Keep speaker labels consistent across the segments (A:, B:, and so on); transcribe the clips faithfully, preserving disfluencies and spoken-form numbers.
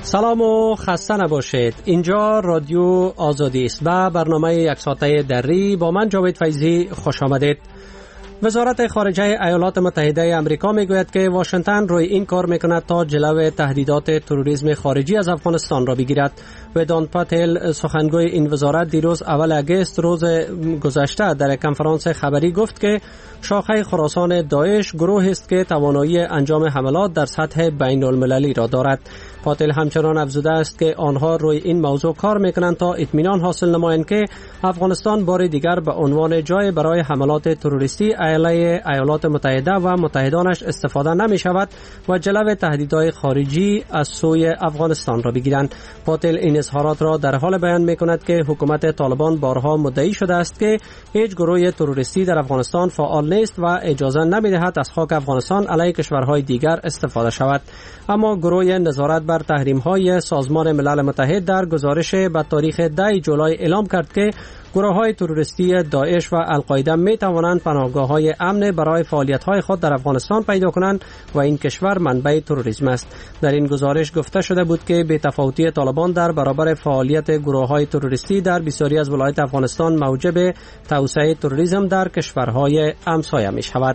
A: سلام و خسته نباشید. اینجا رادیو آزادی است و برنامه یک ساعته دری با من جاوید فیضی خوش آمدید. وزارت خارجه ایالات متحده آمریکا میگوید که واشنگتن روی این کار میکند تا جلو تهدیدات تروریسم خارجی از افغانستان را بگیرد. ودانت پاتل سخنگوی این وزارت دیروز اول اگست روز گذشته در کنفرانس خبری گفت که شاخه خراسان داعش گروهی است که توانایی انجام حملات در سطح بین المللی را دارد. پاتل همچنان افزوده است که آنها روی این موضوع کار میکنند تا اطمینان حاصل نمایند که افغانستان بار دیگر به عنوان جای برای حملات تروریستی علیه ایالات متحده و متحدانش استفاده نمی شود و جلو تهدیدهای خارجی از سوی افغانستان را بگیرند. پاتل این اظهارات را در حال بیان می کند که حکومت طالبان بارها مدعی شده است که هیچ گروه تروریستی در افغانستان فعال نیست و اجازه نمی دهد از خاک افغانستان علیه کشورهای دیگر استفاده شود. اما گروه نظارت بر تحریم‌های سازمان ملل متحد در گزارش به تاریخ ده جولای اعلام کرد که گروه‌های تروریستی داعش و القاعده می‌توانند پناهگاه‌های امن برای فعالیت‌های خود در افغانستان پیدا کنند و این کشور منبع تروریسم است. در این گزارش گفته شده بود که بی‌تفاوتی طالبان در برابر فعالیت گروه‌های تروریستی در بسیاری از ولایات افغانستان موجب توسعه تروریسم در کشورهای همسایه می‌شود.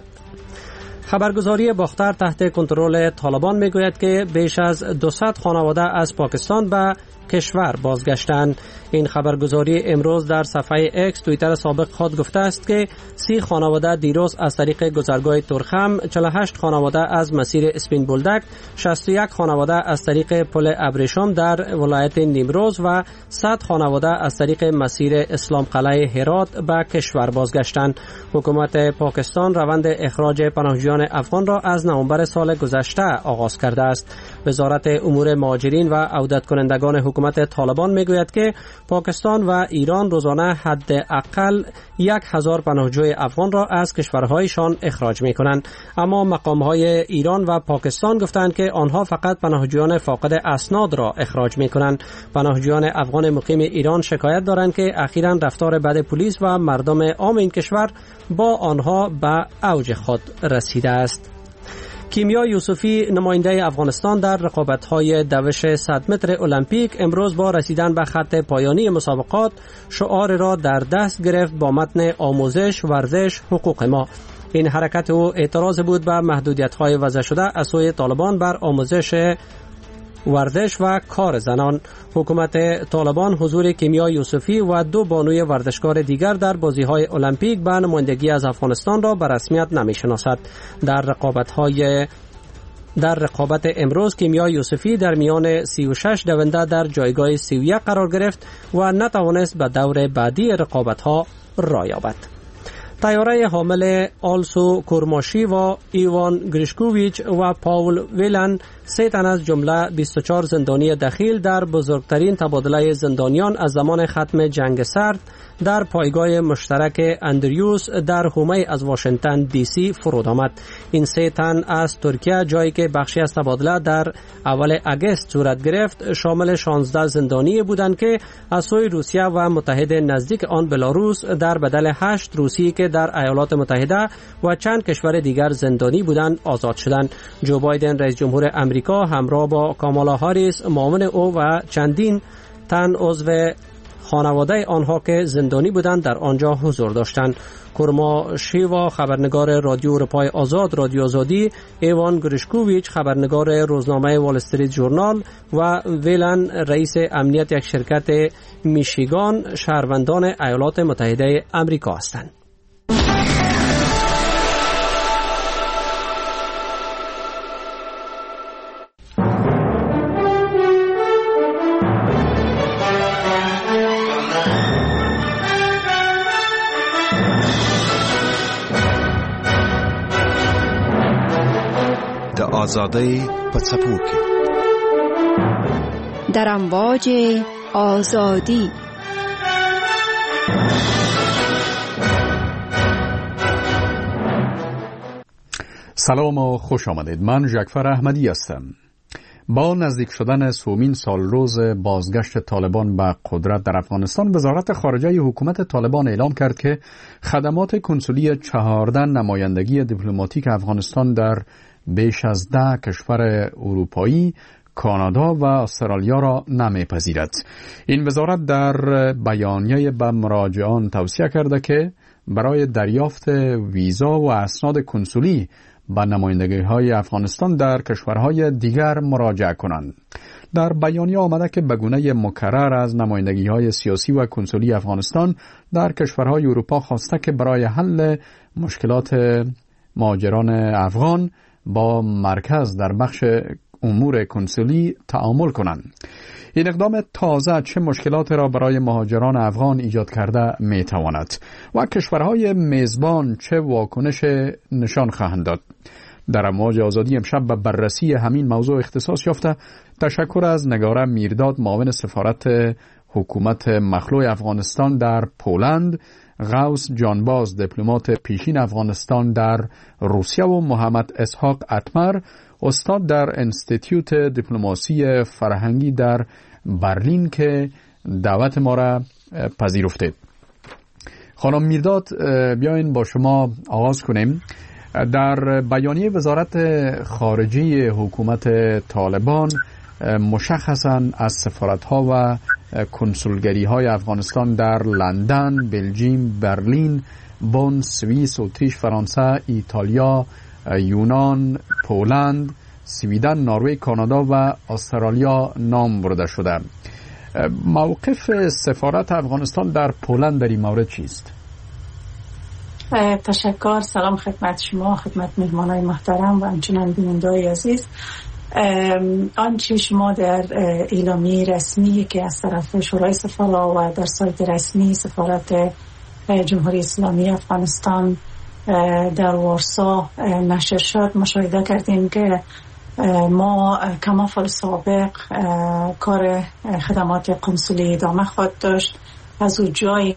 A: خبرگزاری باختر تحت کنترل طالبان میگوید که بیش از دویست خانواده از پاکستان به کشور بازگشتند. این خبرگزاری امروز در صفحه اکس توییتر سابق خود گفته است که سی خانواده دیروز از طریق گذرگاه ترخم، چهل و هشت خانواده از مسیر اسپین بولدک، شصت و یک خانواده از طریق پل ابریشم در ولایت نیمروز و صد خانواده از طریق مسیر اسلام قلعه هرات به کشور بازگشتند. حکومت پاکستان روند اخراج پناهجویان افغان را از نوامبر سال گذشته آغاز کرده است. وزارت امور مهاجرین و عودت کنندگان حکومت طالبان میگوید که پاکستان و ایران روزانه حداقل یک هزار پناهجوی افغان را از کشورهایشان اخراج می کنند. اما مقامهای ایران و پاکستان گفتند که آنها فقط پناهجویان فاقد اسناد را اخراج می کنند. پناهجویان افغان مقیم ایران شکایت دارند که اخیراً رفتار بد پلیس و مردم عام این کشور با آنها به اوج خود رسیده است. کیمیا یوسفی نماینده افغانستان در رقابت‌های دوش صد متر المپیک امروز با رسیدن به خط پایانی مسابقات شعار را در دست گرفت با متن آموزش، ورزش، حقوق ما. این حرکت او اعتراض بود به محدودیت‌های وضع شده از سوی طالبان بر آموزش، ورزش و کار زنان. حکومت طالبان حضور کیمیا یوسفی و دو بانوی ورزشکار دیگر در بازی‌های المپیک به نمایندگی از افغانستان را به رسمیت نمی‌شناسد. در رقابت‌های در رقابت امروز کیمیا یوسفی در میان سی و شش دونده در جایگاه سی و یک قرار گرفت و نتوانست به دور بعدی رقابت‌ها راه یابد. طیاره حامل آلسو کورماشی و ایوان گریشکوویچ و پاول ویلن سه تن از جمله بیست و چهار زندانی دخیل در بزرگترین تبادله زندانیان از زمان ختم جنگ سرد در پایگاه مشترک اندریوس در حومه از واشنگتن دی سی فرود آمد. این سه تن از ترکیه، جایی که بخشی از تبادله در اول اگست صورت گرفت، شامل شانزده زندانی بودند که از سوی روسیه و متحد نزدیک آن بلاروس در بدل هشت روسی که در ایالات متحده و چند کشور دیگر زندانی بودند آزاد شدند. جو بایدن رئیس جمهور امریکا همراه با کامالا هاریس معاون او و چندین تن عضو خانواده آنها که زندانی بودند در آنجا حضور داشتند. کورما شیوا خبرنگار رادیو اروپای آزاد رادیو آزادی، ایوان گریشکوویچ خبرنگار روزنامه وال استریت ژورنال و ویلن رئیس امنیت یک شرکت میشیگان شهروندان ایالات متحده آمریکا هستند.
B: آزادی په څپو کې
C: در امواج آزادی.
D: سلام و خوش آمدید. من ژکفر احمدی هستم. با نزدیک شدن سومین سال روز بازگشت طالبان به قدرت در افغانستان، وزارت خارجه حکومت طالبان اعلام کرد که خدمات کنسولی چهارده نمایندگی دیپلماتیک افغانستان در بیش از ده کشور اروپایی کانادا و استرالیا را نمیپذیرد. این وزارت در بیانیه به مراجعان توصیه کرده که برای دریافت ویزا و اسناد کنسولی به نمایندگی‌های افغانستان در کشورهای دیگر مراجعه کنند. در بیانیه آمده که به گونه مکرر از نمایندگی‌های سیاسی و کنسولی افغانستان در کشورهای اروپا خواسته که برای حل مشکلات مهاجران افغان با مرکز در بخش امور کنسولی تعامل کنند. این اقدام تازه چه مشکلات را برای مهاجران افغان ایجاد کرده می تواند و کشورهای میزبان چه واکنش نشان خواهند داد؟ در امواج آزادی امشب به بررسی همین موضوع اختصاص یافته تشکر از نگاره میرداد، معاون سفارت حکومت مخلوع افغانستان در پولند، غوث جانباز، دیپلمات پیشین افغانستان در روسیه و محمد اسحاق اتمر، استاد در انستیتیوت دیپلماسی فرهنگی در برلین که دعوت ما را پذیرفتید. خانم میرداد، بیاین با شما آغاز کنیم. در بیانیه وزارت خارجه حکومت طالبان مشخصاً از سفارت‌ها و کنسولگری‌های افغانستان در لندن، بلژیم، برلین، بن، سوئیس، اتریش، فرانسه، ایتالیا، یونان، پولند، سویدن، نروژ، کانادا و استرالیا نام برده شده. موقف سفارت افغانستان در پولند در این مورد چیست؟
E: تشکر. سلام خدمت شما، خدمت مهمانای محترم و همچنین بینندگان عزیز. آنچه شما در اعلامیه رسمی که از طرف شورای سفرا و در سایت رسمی سفارت جمهوری اسلامی افغانستان در وارسا نشر شد مشاهده کردیم که ما کما فال سابق کار خدمات قنصلی ادامه خواهد داشت. از او جای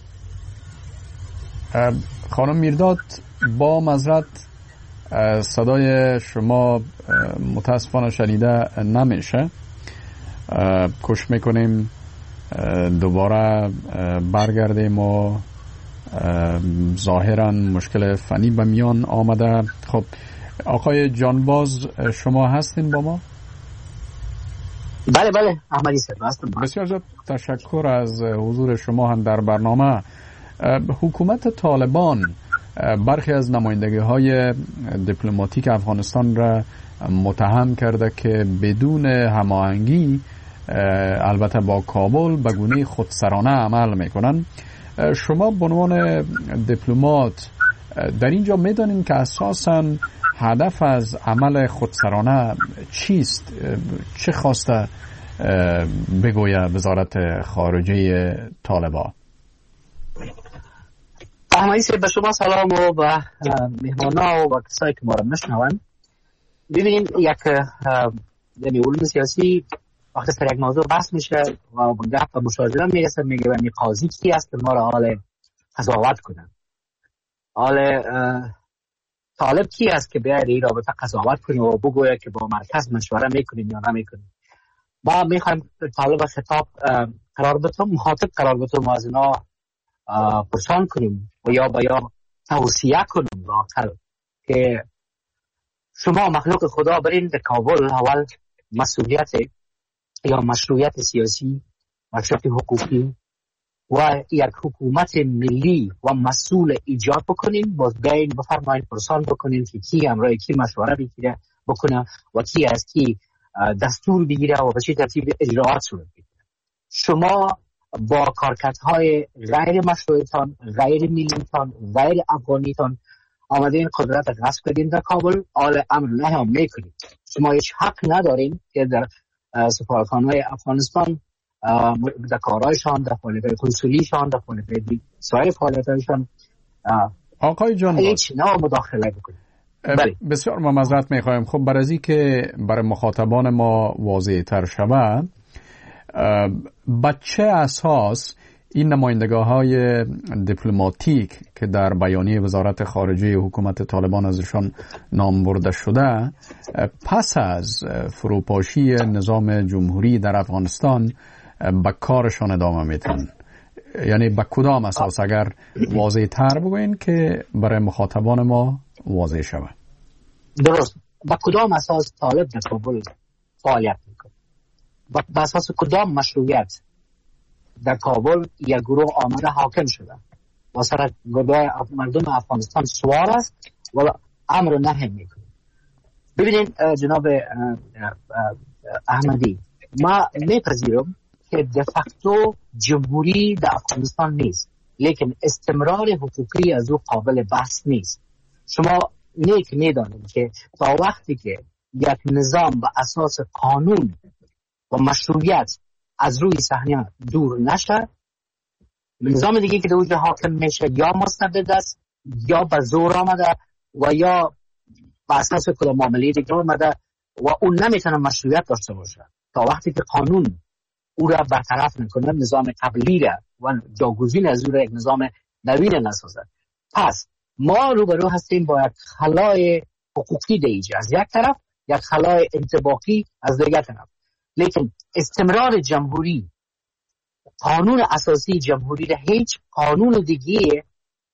D: خانم میرداد، با معذرت صدای شما متاسفانه شنیده نمیشه. کوشش میکنیم دوباره برگردیم و ظاهرا مشکل فنی به میان آمده. خب آقای جانباز، شما هستین با ما؟
F: بله بله احمدی صاحب هستم.
D: بسیار زیاد تشکر از حضور شما هم در برنامه. حکومت طالبان برخی از نمایندگی‌های دیپلماتیک افغانستان را متهم کرده که بدون هماهنگی البته با کابل به گونه خودسرانه عمل میکنن. شما به عنوان دیپلمات در اینجا میدانین که اساساً هدف از عمل خودسرانه چیست؟ چه خواسته بگویه وزارت خارجه طالبان؟
F: احمدی صاحب، به شما سلام و به مهمانا و کسایی که ما را میشنوند. ببینید، یک یعنی علوم سیاسی وقتی سر یک موضوع بحث میشه و گپ و مشاجره میرسه، میگه و قاضی کی است که ما را حال قضاوت کنن؟ حال طالب کی است که بیاید این رابطه قضاوت کنه و بگوید که با مرکز مشوره میکنیم یا نمیکنیم؟ ما میخوایم طالب خطاب قرار بتیم، مخاطب قرار بتیم، از اینا پرسان کنیم و یا با یا توصیه کنیم واقعا که شما مخلوق خدا برین در کابل اول مسئولیت یا مشروعیت سیاسی، مشروعیت حقوقی و یک حکومت ملی و مسئول ایجاد بکنیم. باز بیاین بفرمایید پرسان بکنیم که کی امرای کی مشوره بگیره بکنه و کی از کی دستور بگیره و به چه ترتیب اجراعات صورت بگیره. شما با کارکردهای غیر مشروعتان، غیر ملیتان، غیر افغانیتان آمده این قدرت غصب کردین در کابل، آل امر نه هم میکنید. شما هیچ حق ندارین که در سفارتخانه‌های افغانستان در کارهایشان، در فعالیت‌های کنسولیشان، در فعالیت‌های سایر فعالیت‌هایشان
D: آقای جان
F: هیچ نوع مداخله بکنید.
D: بسیار ما معذرت میخوایم. خب برای از که برای مخاطبان ما واضح تر شود، با چه اساس این نمایندگی‌های دیپلماتیک که در بیانیه وزارت خارجه حکومت طالبان ازشان نام برده شده پس از فروپاشی نظام جمهوری در افغانستان به کارشان ادامه میدن؟ یعنی به کدام اساس؟ اگر واضح تر بگوین که برای مخاطبان ما واضح شود.
F: درست. به کدام اساس طالب در کابل فعالیت میکنه و به اساس کدام مشروعیت در کابل یک گروه آمده حاکم شده و سر گردای مردم افغانستان سوار است و امر نهی میکنه. ببینید جناب احمدی، ما میپذیرم که دفاکتو جمهوری در افغانستان نیست، لیکن استمرار حقوقی از او قابل بحث نیست. شما نیک میدانید که تا وقتی که یک نظام به اساس قانون و مشروعیت از روی صحنه دور نشه، نظام دیگه که در اونجا حاکم میشه یا مستبد است یا به زور آمده و یا به اساس کدام معامله دیگه آمده و اون نمیتونه مشروعیت داشته باشه تا وقتی که قانون او را برطرف نکنه، نظام قبلی را و جاگزین از او را یک نظام نوین نسازه. پس ما روبرو هستیم با یک خلای حقوقی دیجی از یک طرف، یک خلای انطباقی از دیگر طرف. لیکن استمرار جمهوری، قانون اساسی جمهوری را هیچ قانون دیگه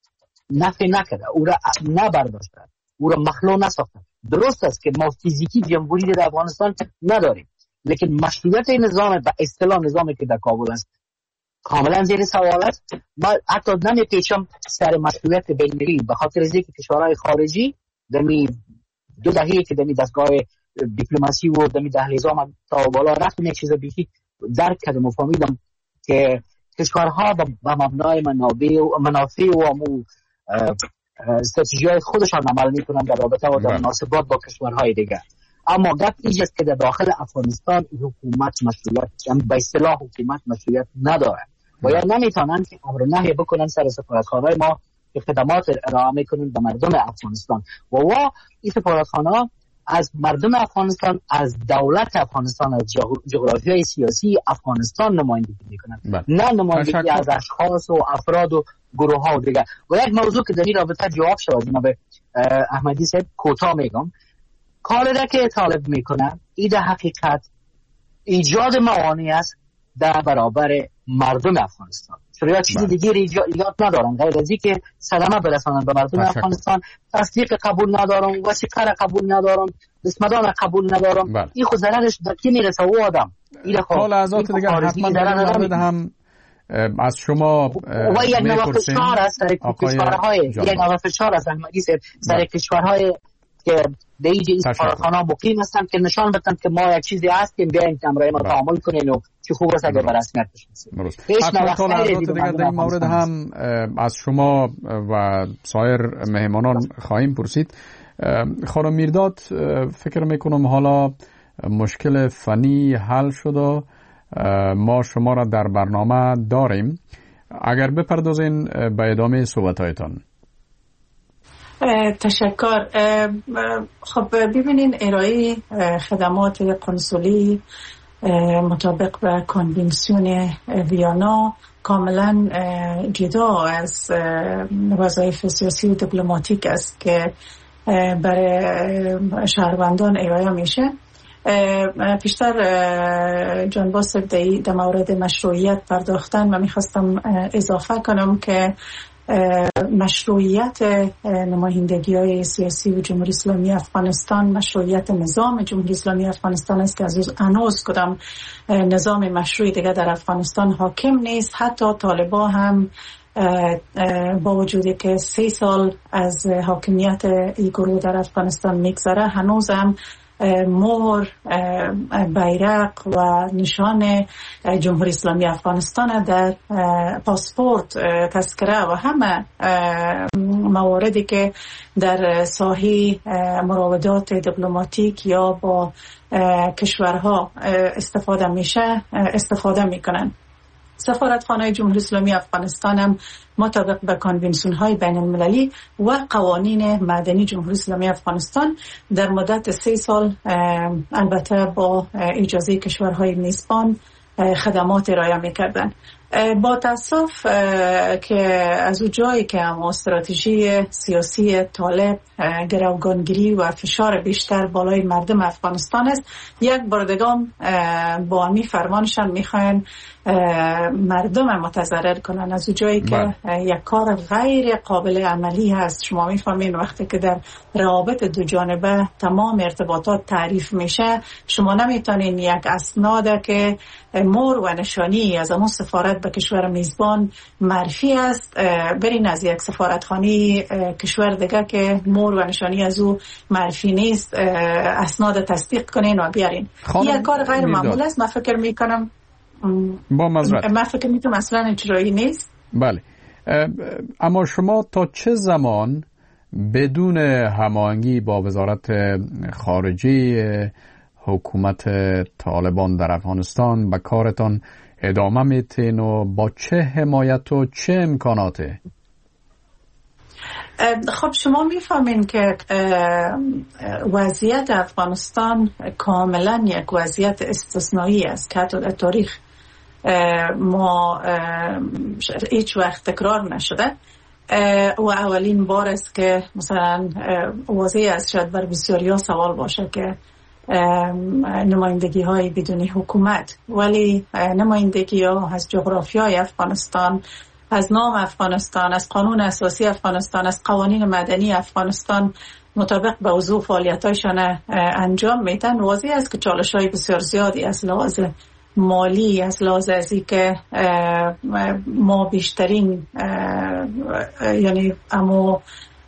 F: نفی نکرده، او را نبرداشته، او را مخلوع نساخته. درست است که ما فیزیکی جمهوری در افغانستان نداریم، لیکن مشروعیت نظام به اصطلاح نظامی که در کابل است کاملا زیر سوال است. من حتی نمیپیچم سر مشروعیت بین‌المللی به خاطر از اینکه کشورهای خارجی دمی دو دهه که دمی دستگاه دیپلماسی و دمی دهلیزام تا بالا رفتم یک چیز بیشی درک کردم و فهمیدم که کشورها به مبنای منابع و منافع و امو استراتژی‌های خودشان عمل میکنن در رابطه و در مناسبات با کشورهای دیگر. اما گپ اینجاست که در داخل افغانستان حکومت مشروعیت، یعنی به اصطلاح حکومت مشروعیت نداره و یا نمیتونن که امر نهی بکنن سر سفارتخانه ما که خدمات ارائه میکنن به مردم افغانستان و وا این سفارتخانه از مردم افغانستان، از دولت افغانستان، از جغرافیای سیاسی افغانستان نمایندگی میکنن، نه نمایندگی از اشخاص و افراد و گروه ها و دیگر. و یک موضوع که در این رابطه جواب شد جناب احمدی صاحب، کوتاه میگم، کاری را که طالب میکنه این در حقیقت ایجاد موانع است در برابر مردم افغانستان. چرا چیزی دیگه ایجاد ندارن غیر از اینکه صدمه برسانن به مردم افغانستان. تصدیق قبول ندارم، وثیقه را قبول ندارم، بسمدان قبول ندارم. بله. این خود ضررش به کی میرسه او آدم؟ این خود حالا از آت دیگه حتما در هم
D: از شما
F: و یک نوع فشار است سر کشورهای یک نوع فشار است احمدی صاحب سر کشورهای که دیگه این سفارتخانه مقیم هستن که نشان بدن که ما یک چیزی هستیم، بیاین امرای ما تعامل کنین و چه خوب است اگر به رسمیت بشناسیم.
D: هیچ دیگه در این مورد هم از شما و سایر مهمانان خواهیم پرسید. خانم میرداد، فکر میکنم حالا مشکل فنی حل شده، ما شما را در برنامه داریم. اگر بپردازین به ادامه صحبت‌هایتان.
E: تشکر. خب ببینین ارائه خدمات قنسولی مطابق به کنوانسیون ویانا کاملا جدا از وظایف سیاسی و دیپلماتیک است که برای شهروندان ارائه میشه. پیشتر جان باسر در مورد مشروعیت پرداختن و میخواستم اضافه کنم که مشروعیت نمایندگی های سیاسی و جمهوری اسلامی افغانستان مشروعیت نظام جمهوری اسلامی افغانستان است که از هنوز کدام نظام مشروعی دیگه در افغانستان حاکم نیست. حتی طالبان هم با وجودی که سه سال از حاکمیت این گروه در افغانستان میگذره هنوز هم مهر، بیرق و نشان جمهوری اسلامی افغانستان در پاسپورت، تذکره و همه مواردی که در ساحه مراودات دیپلماتیک یا با کشورها استفاده میشه استفاده میکنن. سفارتخانه جمهوری اسلامی افغانستان هم مطابق به کنوانسیون های بین المللی و قوانین مدنی جمهوری اسلامی افغانستان در مدت سه سال البته با اجازه کشورهای میزبان خدمات ارائه میکردن. با تاسف که از اون جایی که هم استراتژی سیاسی طالب گروگانگیری و فشار بیشتر بالای مردم افغانستان است، یک بردگان با امی فرمانشان میخواین مردم متضرر کنن. از اون جایی که یک کار غیر قابل عملی هست. شما میفهمین وقتی که در روابط دو جانبه تمام ارتباطات تعریف میشه، شما نمیتونین یک اسناد که مور و نشانی از اون سفارت به کشور میزبان معرفی است برین از یک سفارتخانه کشور دیگه که مور و نشانی از او معرفی نیست اسناد تصدیق کنین و بیارین. یک کار غیر معمول است. من فکر میکنم
D: با معذرت
E: من فکر میکنم اصلا اجرایی نیست.
D: بله، اما شما تا چه زمان بدون هماهنگی با وزارت خارجه حکومت طالبان در افغانستان به کارتان ادامه میتین و با چه حمایت و چه امکاناته؟
E: خب شما میفهمین که وضعیت افغانستان کاملا یک وضعیت استثنایی است که حتی در تاریخ ما هیچ وقت تکرار نشده و اولین بار است که مثلا واضح است شاید بر بسیاری ها سوال باشه که نمایندگی های بدون حکومت، ولی نمایندگی ها از جغرافیای افغانستان، از نام افغانستان، از قانون اساسی افغانستان، از قوانین مدنی افغانستان مطابق به وضوح فعالیتایشان انجام میدن. واضح است که چالش های بسیار زیادی از لحاظ مالی، از لحاظ ازی که ما بیشترین یعنی اما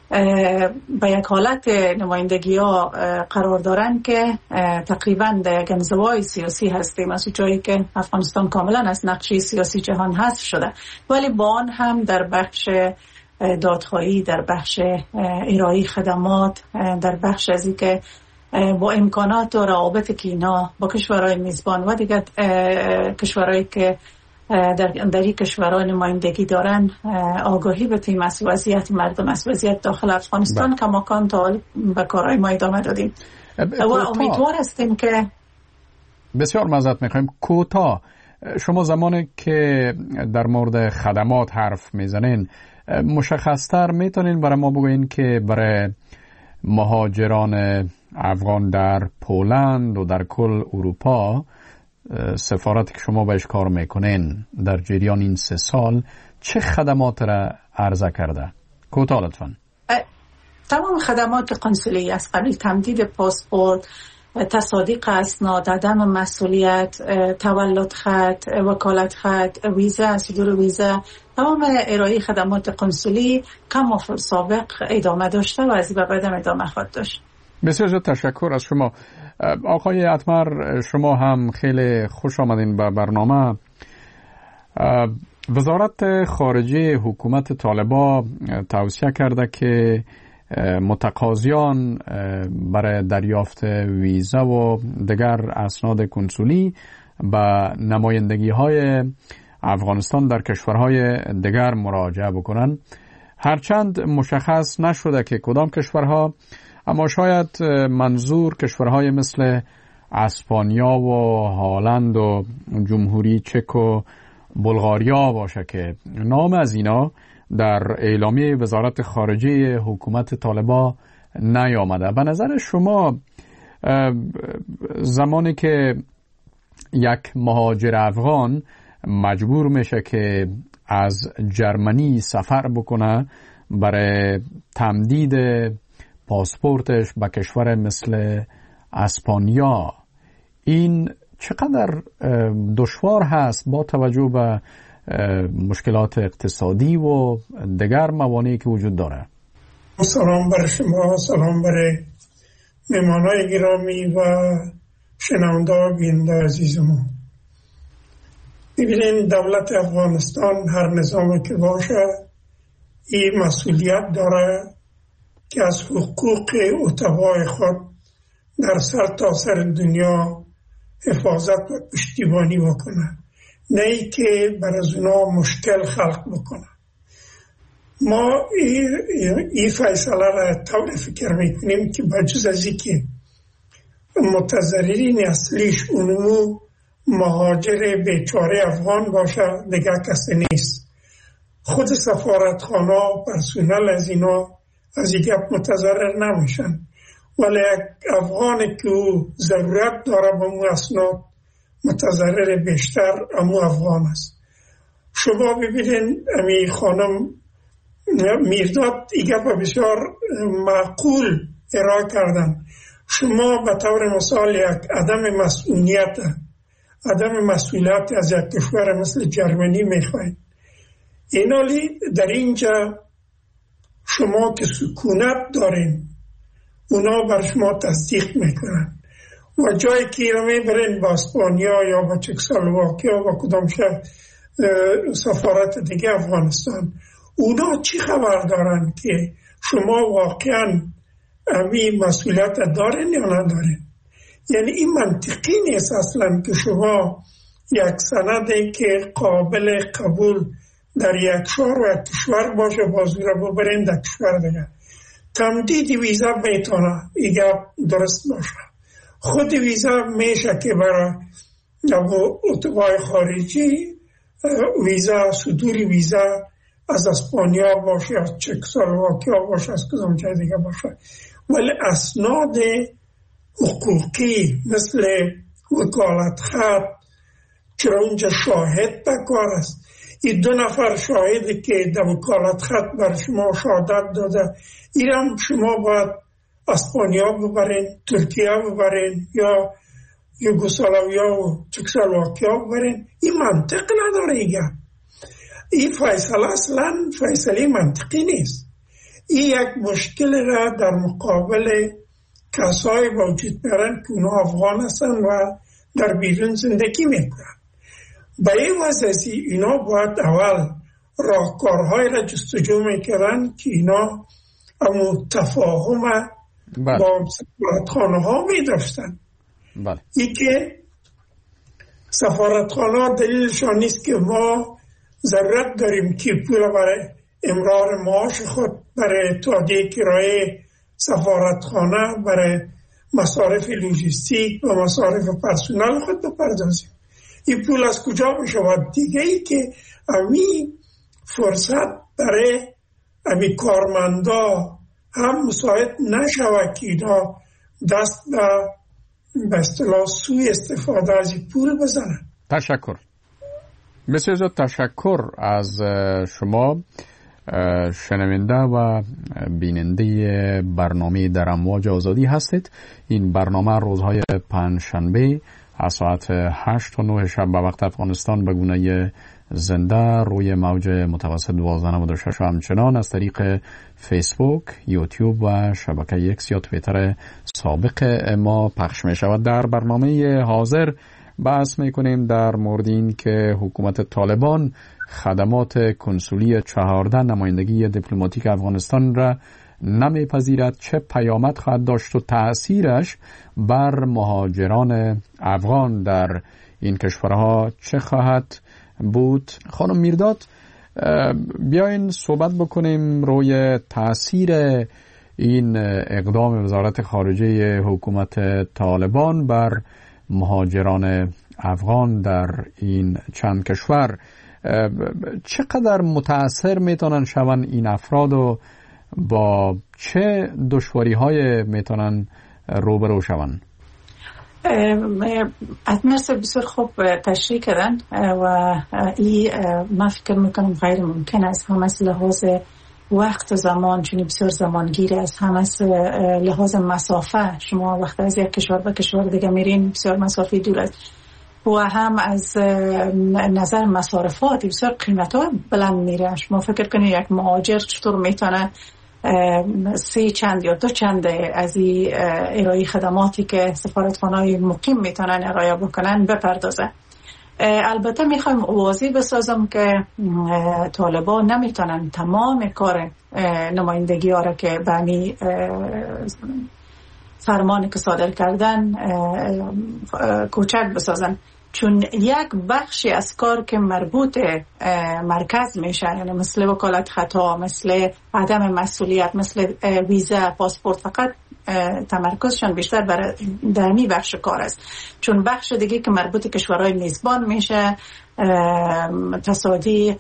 E: به یک حالت نمایندگی ها قرار دارن که تقریبا در یک انزوای سیاسی هستیم از جایی که افغانستان کاملا از نقشه سیاسی جهان حذف شده، ولی با آن هم در بخش دادخواهی، در بخش ارائه خدمات، در بخش ازی که با امکانات و روابط که اینا با کشورهای میزبان و دیگر کشورهایی که در در این کشورها نمایندگی دارن آگاهی بتیم از وضعیت مردم، از وضعیت داخل افغانستان که مکان تا به کارهای ما ادامه دادیم و امیدوار هستیم که
D: بسیار معذرت میخوایم کوتاه. شما زمانی که در مورد خدمات حرف میزنین مشخصتر میتونین برای ما بگوین که برای مهاجران افغان در پولند و در کل اروپا سفارتی که شما بهش کار میکنین در جریان این سه سال چه خدمات را عرضه کرده؟ کوتاه لطفاً.
E: تمام خدمات قنسولی از قبیل تمدید پاسپورت، تصادیق اسناد، عدم مسئولیت، تولد خط، وکالت خط، ویزا، صدور ویزا، تمام ارائه خدمات قنسولی کما فی سابق ادامه داشته و از این به بعد ادامه خواهد داشت.
D: بسیار زیاد تشکر از شما. آقای اتمر، شما هم خیلی خوش آمدین به برنامه. وزارت خارجه حکومت طالبان توصیه کرده که متقاضیان برای دریافت ویزا و دیگر اسناد کنسولی به نمایندگی های افغانستان در کشورهای دیگر مراجعه بکنن. هرچند مشخص نشده که کدام کشورها، اما شاید منظور کشورهای مثل اسپانیا و هلند و جمهوری چک و بلغاریا باشه که نام از اینا در اعلامیه وزارت خارجه حکومت طالبان نیامده. به نظر شما زمانی که یک مهاجر افغان مجبور میشه که از جرمنی سفر بکنه برای تمدید پاسپورتش به کشور مثل اسپانیا، این چقدر دشوار هست با توجه به مشکلات اقتصادی و دیگر موانعی که وجود داره؟
G: سلام بر شما، سلام بر مهمانای گرامی و شنونده و بیننده عزیز ما. ببینید، دولت افغانستان هر نظامی که باشه این مسئولیت داره که از حقوق اتباع خود در سر تا سر دنیا حفاظت و پشتیبانی بکنه، نه ای که بر از اونا مشکل خلق بکنه. ما این فیصله را طور فکر میکنیم که بجز از این که متضررین اصلیش اونمو مهاجر بیچاره افغان باشه دیگه کسی نیست. خود سفارتخانه پرسنل از اینا از این گپ متضرر نمیشن، ولی یک افغانی که ضرورت داره به مو اسناد متضرر بیشتر امو افغان است. شما ببینید امی خانم میرداد ایگه بسیار معقول ارائه کردن. شما به طور مثال یک عدم مسئولیت عدم مسئولیت از یک کشور مثل جرمنی میخواید. اینالی در اینجا شما که سکونت دارین اونا بر شما تصدیق میکنن و جایی که را میبرین با اسپانیا یا با چکسلواکیا و کدام شهر سفارت دیگه افغانستان، اونا چی خبر دارن که شما واقعا امی مسئولیت دارین یا ندارین؟ یعنی این منطقی نیست اصلا که شما یک سندی که قابل قبول در یک شهر و یک کشور باشه بازو را ببرین در کشور دیگه. تمدید ویزا میتونه ایگه درست باشه. خود ویزا میشه که برای اتباع خارجی ویزا صدور ویزا از اسپانیا باشه، از چکسلواکیا باشه، از کدام جای دیگه باشه، ولی اسناد حقوقی مثل وکالت خط چرا اونجا شاهد بکار است. این دو نفر شاهدی که در وکالت خط بر شما شهادت داده ایران شما باید اسپانیا ببرین، ترکیه ببرین یا یوگسلاویا و چکسلواکیا ببرین. این منطق نداره ایگه. این فیصله اصلا فیصله منطقی نیست. این یک مشکل را در مقابل کسای وجود دارن که اونا افغان هستن و در بیرون زندگی میکنن. به این واسه اینا باید اول راهکارهای را جستجو میکردن که اینا امو تفاهم بله. با سفارتخانه ها میداشتن. بله. ای که سفارتخانه ها دلیلشان نیست که ما ضرورت داریم که پول برای امرار معاش خود، برای تادیه کرایه سفارتخانه، برای مصارف لوجستیک و مصارف پرسنل خود بپردازیم. این پول از کجا میشود؟ دیگه ای که امی فرصت برای امی کارمندا هم مساعد نشود که اینا دست به اصطلاح سوی استفاده از این پول بزنن.
D: تشکر، بسیار زیاد تشکر از شما شنونده و بیننده برنامه در امواج آزادی هستید. این برنامه روزهای پنجشنبه از ساعت هشت تا نه شب به وقت افغانستان به گونه زنده روی موج متوسط دوازده و نود و شش و همچنان از طریق فیسبوک، یوتیوب و شبکه ایکس یا تویتر سابق ما پخش می شود. در برنامه حاضر بحث می کنیم در مورد این که حکومت طالبان خدمات کنسولی چهارده نمایندگی دیپلماتیک افغانستان را نمیپذیرد، چه پیامد خواهد داشت و تأثیرش بر مهاجران افغان در این کشورها چه خواهد بود. خانم میرداد، بیاین صحبت بکنیم روی تأثیر این اقدام وزارت خارجه حکومت طالبان بر مهاجران افغان در این چند کشور. چقدر متأثر میتونن شون این افراد و با چه دشواری های میتونن روبرو شون؟
E: مرسی، بسیار خوب تشریح کردن و این من فکر میکنم غیر ممکن است، هم از لحاظ وقت و زمان، چون بسیار زمانگیر است، هم از لحاظ مسافه. شما وقت از یک کشور به کشور دیگه میرین بسیار مسافه دور است و هم از نظر مصارفات بسیار قیمت‌ها بلند میره. شما فکر کنید یک مهاجر چطور میتونه سه چند یا دو چند از این ارائه خدماتی که سفارتخانه‌های مقیم میتونن ارائه بکنن بپردازه. البته میخوایم واضح بسازم که طالبان نمیتونن تمام کار نمایندگی ها را که بانی فرمانی که صادر کردن کوچک بسازن، چون یک بخشی از کار که مربوط مرکز میشه، یعنی مثل وکالت خطا، مثل عدم مسئولیت، مثل ویزا، پاسپورت، فقط تمرکزشان بیشتر بر در می بخش کار است. چون بخش دیگه که مربوط کشورهای میزبان میشه، تصادیق،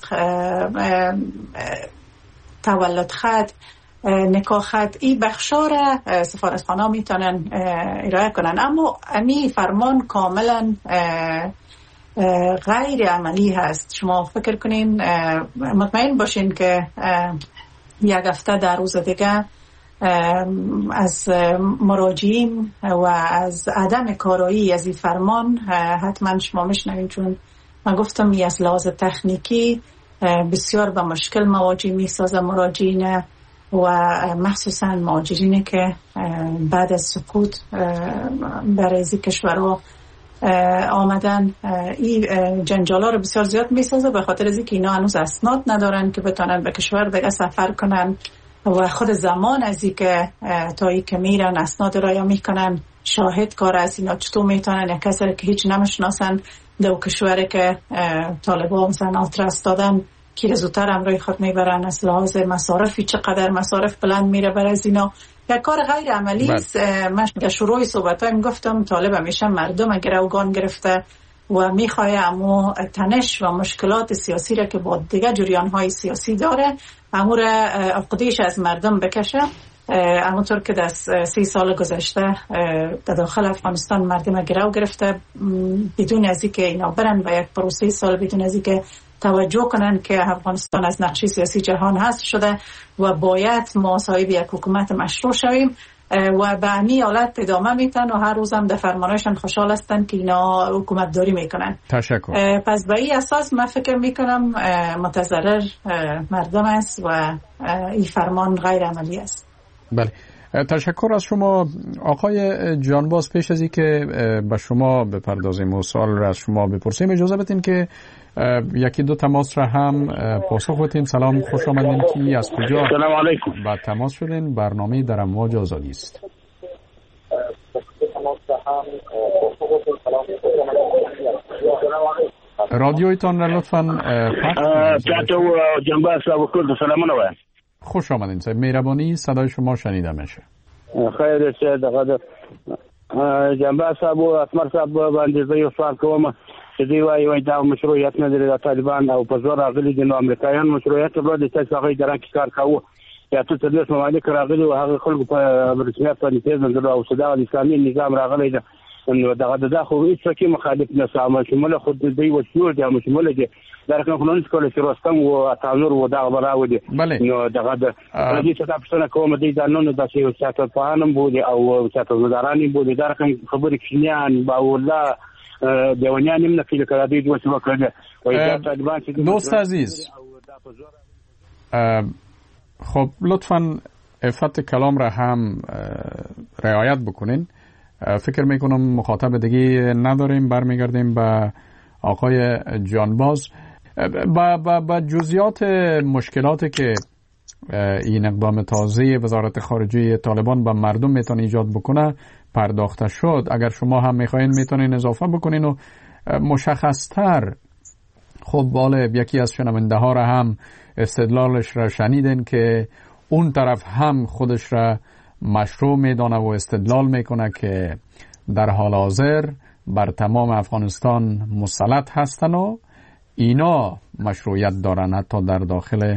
E: تولد خط، نکاح خط، این بخشا را سفارتخانه میتونن ارائه کنن. اما امی فرمان کاملا غیر عملی هست. شما فکر کنین، مطمئن باشین که یک هفته در روز دیگه از مراجعین و از عدم کارایی از این فرمان حتما شما میشنوین. چون من گفتم این از لحاظ تکنیکی بسیار به مشکل مواجه میسازه مراجعین و مخصوصا مهاجرینی که بعد از سقوط برای از کشورها آمدن. این جنجالا رو بسیار زیاد میسازه به خاطر از اینکه اینا هنوز اسناد ندارن که بتونن به کشور دیگه سفر کنن و خود زمان از اینکه تا ای که میرن اسناد رایه میکنن، شاهد کار از اینا چطور میتونن یک کسی که هیچ نمیشناسن دو کشوری که طالبان مثلا آترس دادن که زودتر امروی خود میبرن، از لحاظ مصارفی چقدر مصارف بلند میره برای از اینا. یک کار غیر عملی است. من در شروع صحبت هایم گفتم طالب همیشه مردم گروگان گرفته و میخواه اما تنش و مشکلات سیاسی را که با دیگه جریان های سیاسی داره امور عقدهش از مردم بکشه. همونطور که در سی سال گذشته در داخل افغانستان مردم گرو گرفته بدون از اینکه اینا برن و یک پروسه سال بدون از اینکه توجه کنن که افغانستان از نقشه سیاسی جهان حذف شده و باید ما صاحب یک حکومت مشروع شویم و به همین حالت ادامه میتن و هر روز هم در فرمانشان خوشحال هستن که اینا حکومت داری میکنن.
D: تشکر.
E: پس به این اساس من فکر میکنم متضرر مردم است و این فرمان غیر عملی است.
D: بله، تشکر از شما آقای جانباز. پیش از این که به شما بپردازیم و سوال را از شما بپرسیم اجازه بدین که یکی دو تماس را هم پاسخ بدیم. سلام، خوش آمدین. کی از کجا؟
H: سلام علیکم.
D: بعد تماس شدین. برنامه در امواج آزادی است. رادیویتان را لطفاً پخش
H: کنید. جانباز صاحب کل سلامونه و
D: خوش آمدین. صاحب مهربانی صدای شما شنیده میشه.
H: خیر شه دغه جانباز صاحب او اسمر صاحب باندې زه یو سوال کوم چې دی وايي وای دا مشروعیت نه لري د طالبان او په زور راغلي دي نو امریکایان مشروعیت لري چې هغه دران کې کار کاوه یا ته تدریس ممالک راغلي او هغه خلکو په رسمیت باندې تیزن او صدا اسلامي نظام راغلی ده نو دغه د خو هیڅ کې مخالف نه سامه شمول خود دی وسیور دی مشمول دي درکه خلونس کوله چې رستم او اتانور و دغه براودي نو دغه د دې څه تاسو کوم دی دا نو د چې سیاست په انم بودي او سیاست وزارانی بودي درکه خبرې کینیان با والله دیوانیان هم نکیل کردید و شما کرده
D: دوست عزیز. خب لطفاً عفت کلام را هم رعایت بکنین. فکر میکنم مخاطب دیگه نداریم. برمیگردیم به آقای جانباز. با, با, با جزئیات مشکلاتی که این اقدام تازه وزارت خارجه طالبان به مردم میتونه ایجاد بکنه پرداخته شد. اگر شما هم میخواین میتونین اضافه بکنین و مشخصتر. خب باله یکی از شنونده ها را هم استدلالش را شنیدین که اون طرف هم خودش را مشروع میدانه و استدلال میکنه که در حال حاضر بر تمام افغانستان مسلط هستن و اینا مشروعیت دارن حتی در داخل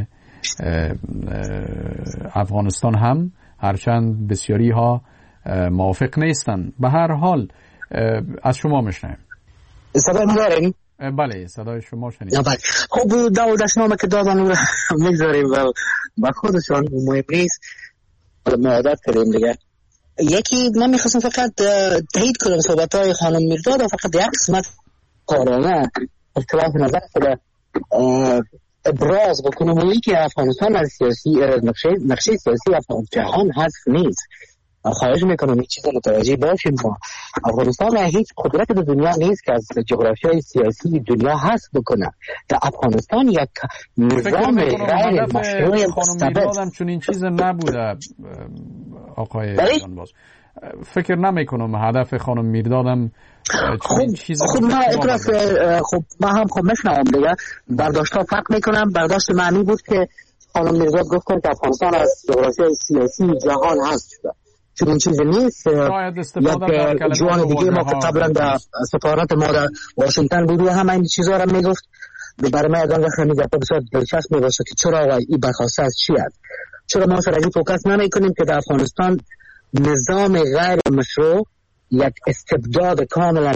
D: افغانستان هم، هرچند بسیاری ها موافق نیستن. به هر حال از شما میشنیم.
F: صدای ما داریم؟
D: بله صدای شما شنیدم.
F: خب دو دستنامه که دادن رو میگذاریم و با خودشان مهم نیست معادت کردیم دیگه. یکی من میخواستم فقط تایید کنم صحبت های خانم میرداد و فقط یک قسمت کارانه اختلاف نظر شده ابراز بکنم و یکی افغانستان از سیاسی نقشه, نقشه سیاسی جهان حذف نیست. خواهش میکنم این چیز متوجه باشیم. ما افغانستان هیچ قدرت در دنیا نیست که از جغرافیای سیاسی دنیا حذف بکنه. در افغانستان یک نظام غیر مشروع مستبد
D: چون این چیز نبوده. آقای جانباز فکر نمیکنم هدف خانم میردادم
F: خب خب ما اطراف خب ما هم خب میشنم دیگه برداشت ها فرق میکنم. برداشت معنی بود که خانم میرداد گفتن که افغانستان از جغرافیای سیاسی جهان حذف شده. چون چیزی نیست. یک جوان دیگه ما که قبلا در سفارت ما در واشنگتن بود و همه این چیزها را میگفت، برای من ادان وقت میگه بسیار دلچسب میباشه که چرا این برخواسته از چی است. چرا ما سر این فوکس نمی کنیم که در افغانستان نظام غیر مشروع، یک استبداد کاملا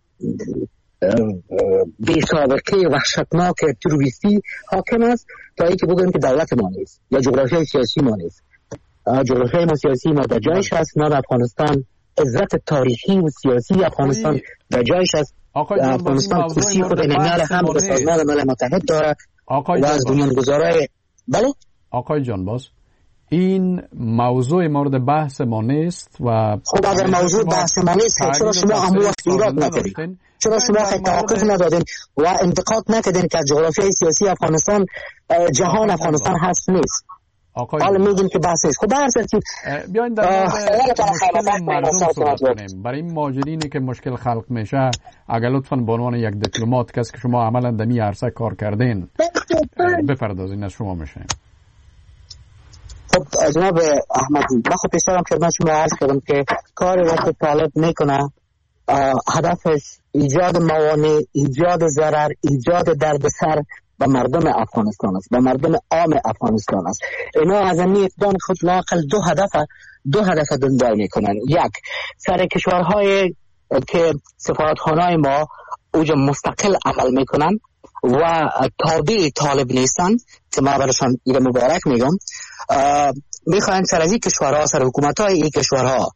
F: بی سابقه وحشتناک تروریستی حاکم است، تا اینکه بگوییم که دولت ما نیست یا جغرافیای سیاسی ما نیست. جغرافیای ما سیاسی ما در جایش هست، نه در افغانستان عزت تاریخی و سیاسی افغانستان در جایش هست. افغانستان کرسی خود نمیاره، هم به سازمان ملل متحد داره و از بنیانگذارای. بله
D: آقای جانباز، این موضوع مورد بحث ما نیست و
F: خب اگر موضوع بحث ما نیست چرا شما همون وقت ایراد نکردین؟ چرا شما خیلی توقف ندادین و انتقاد نکردین که جغرافیای سیاسی افغانستان جهان افغانستان هست نیست؟ حالا میگین که بحث نیست. خب بحث نیست.
D: بیاین در مشکل مردم صحبت کنیم. برای این مهاجرینی که مشکل خلق میشه، اگر لطفاً به عنوان یک دیپلمات کسی که شما عملاً در این عرصه کار کردین بپردازین، از شما میشه.
F: خب جناب احمدی، من خب پیشترم خدمت شما عرض کردم که کاری وقت طالب میکنه هدفش ایجاد موانع، ایجاد ضرر، ایجاد دردسر به مردم افغانستان است، به مردم عام افغانستان است. اینا از این اقدام خود لااقل دو هدف دو هدف دنبال میکنن. یک، سر کشورهای که سفارتخانه‌های ما اوج مستقل عمل میکنن و تابع طالب نیستن که ما برشان ایره مبارک میگم، میخواین سر از این کشورها، سر حکومت‌های این کشورها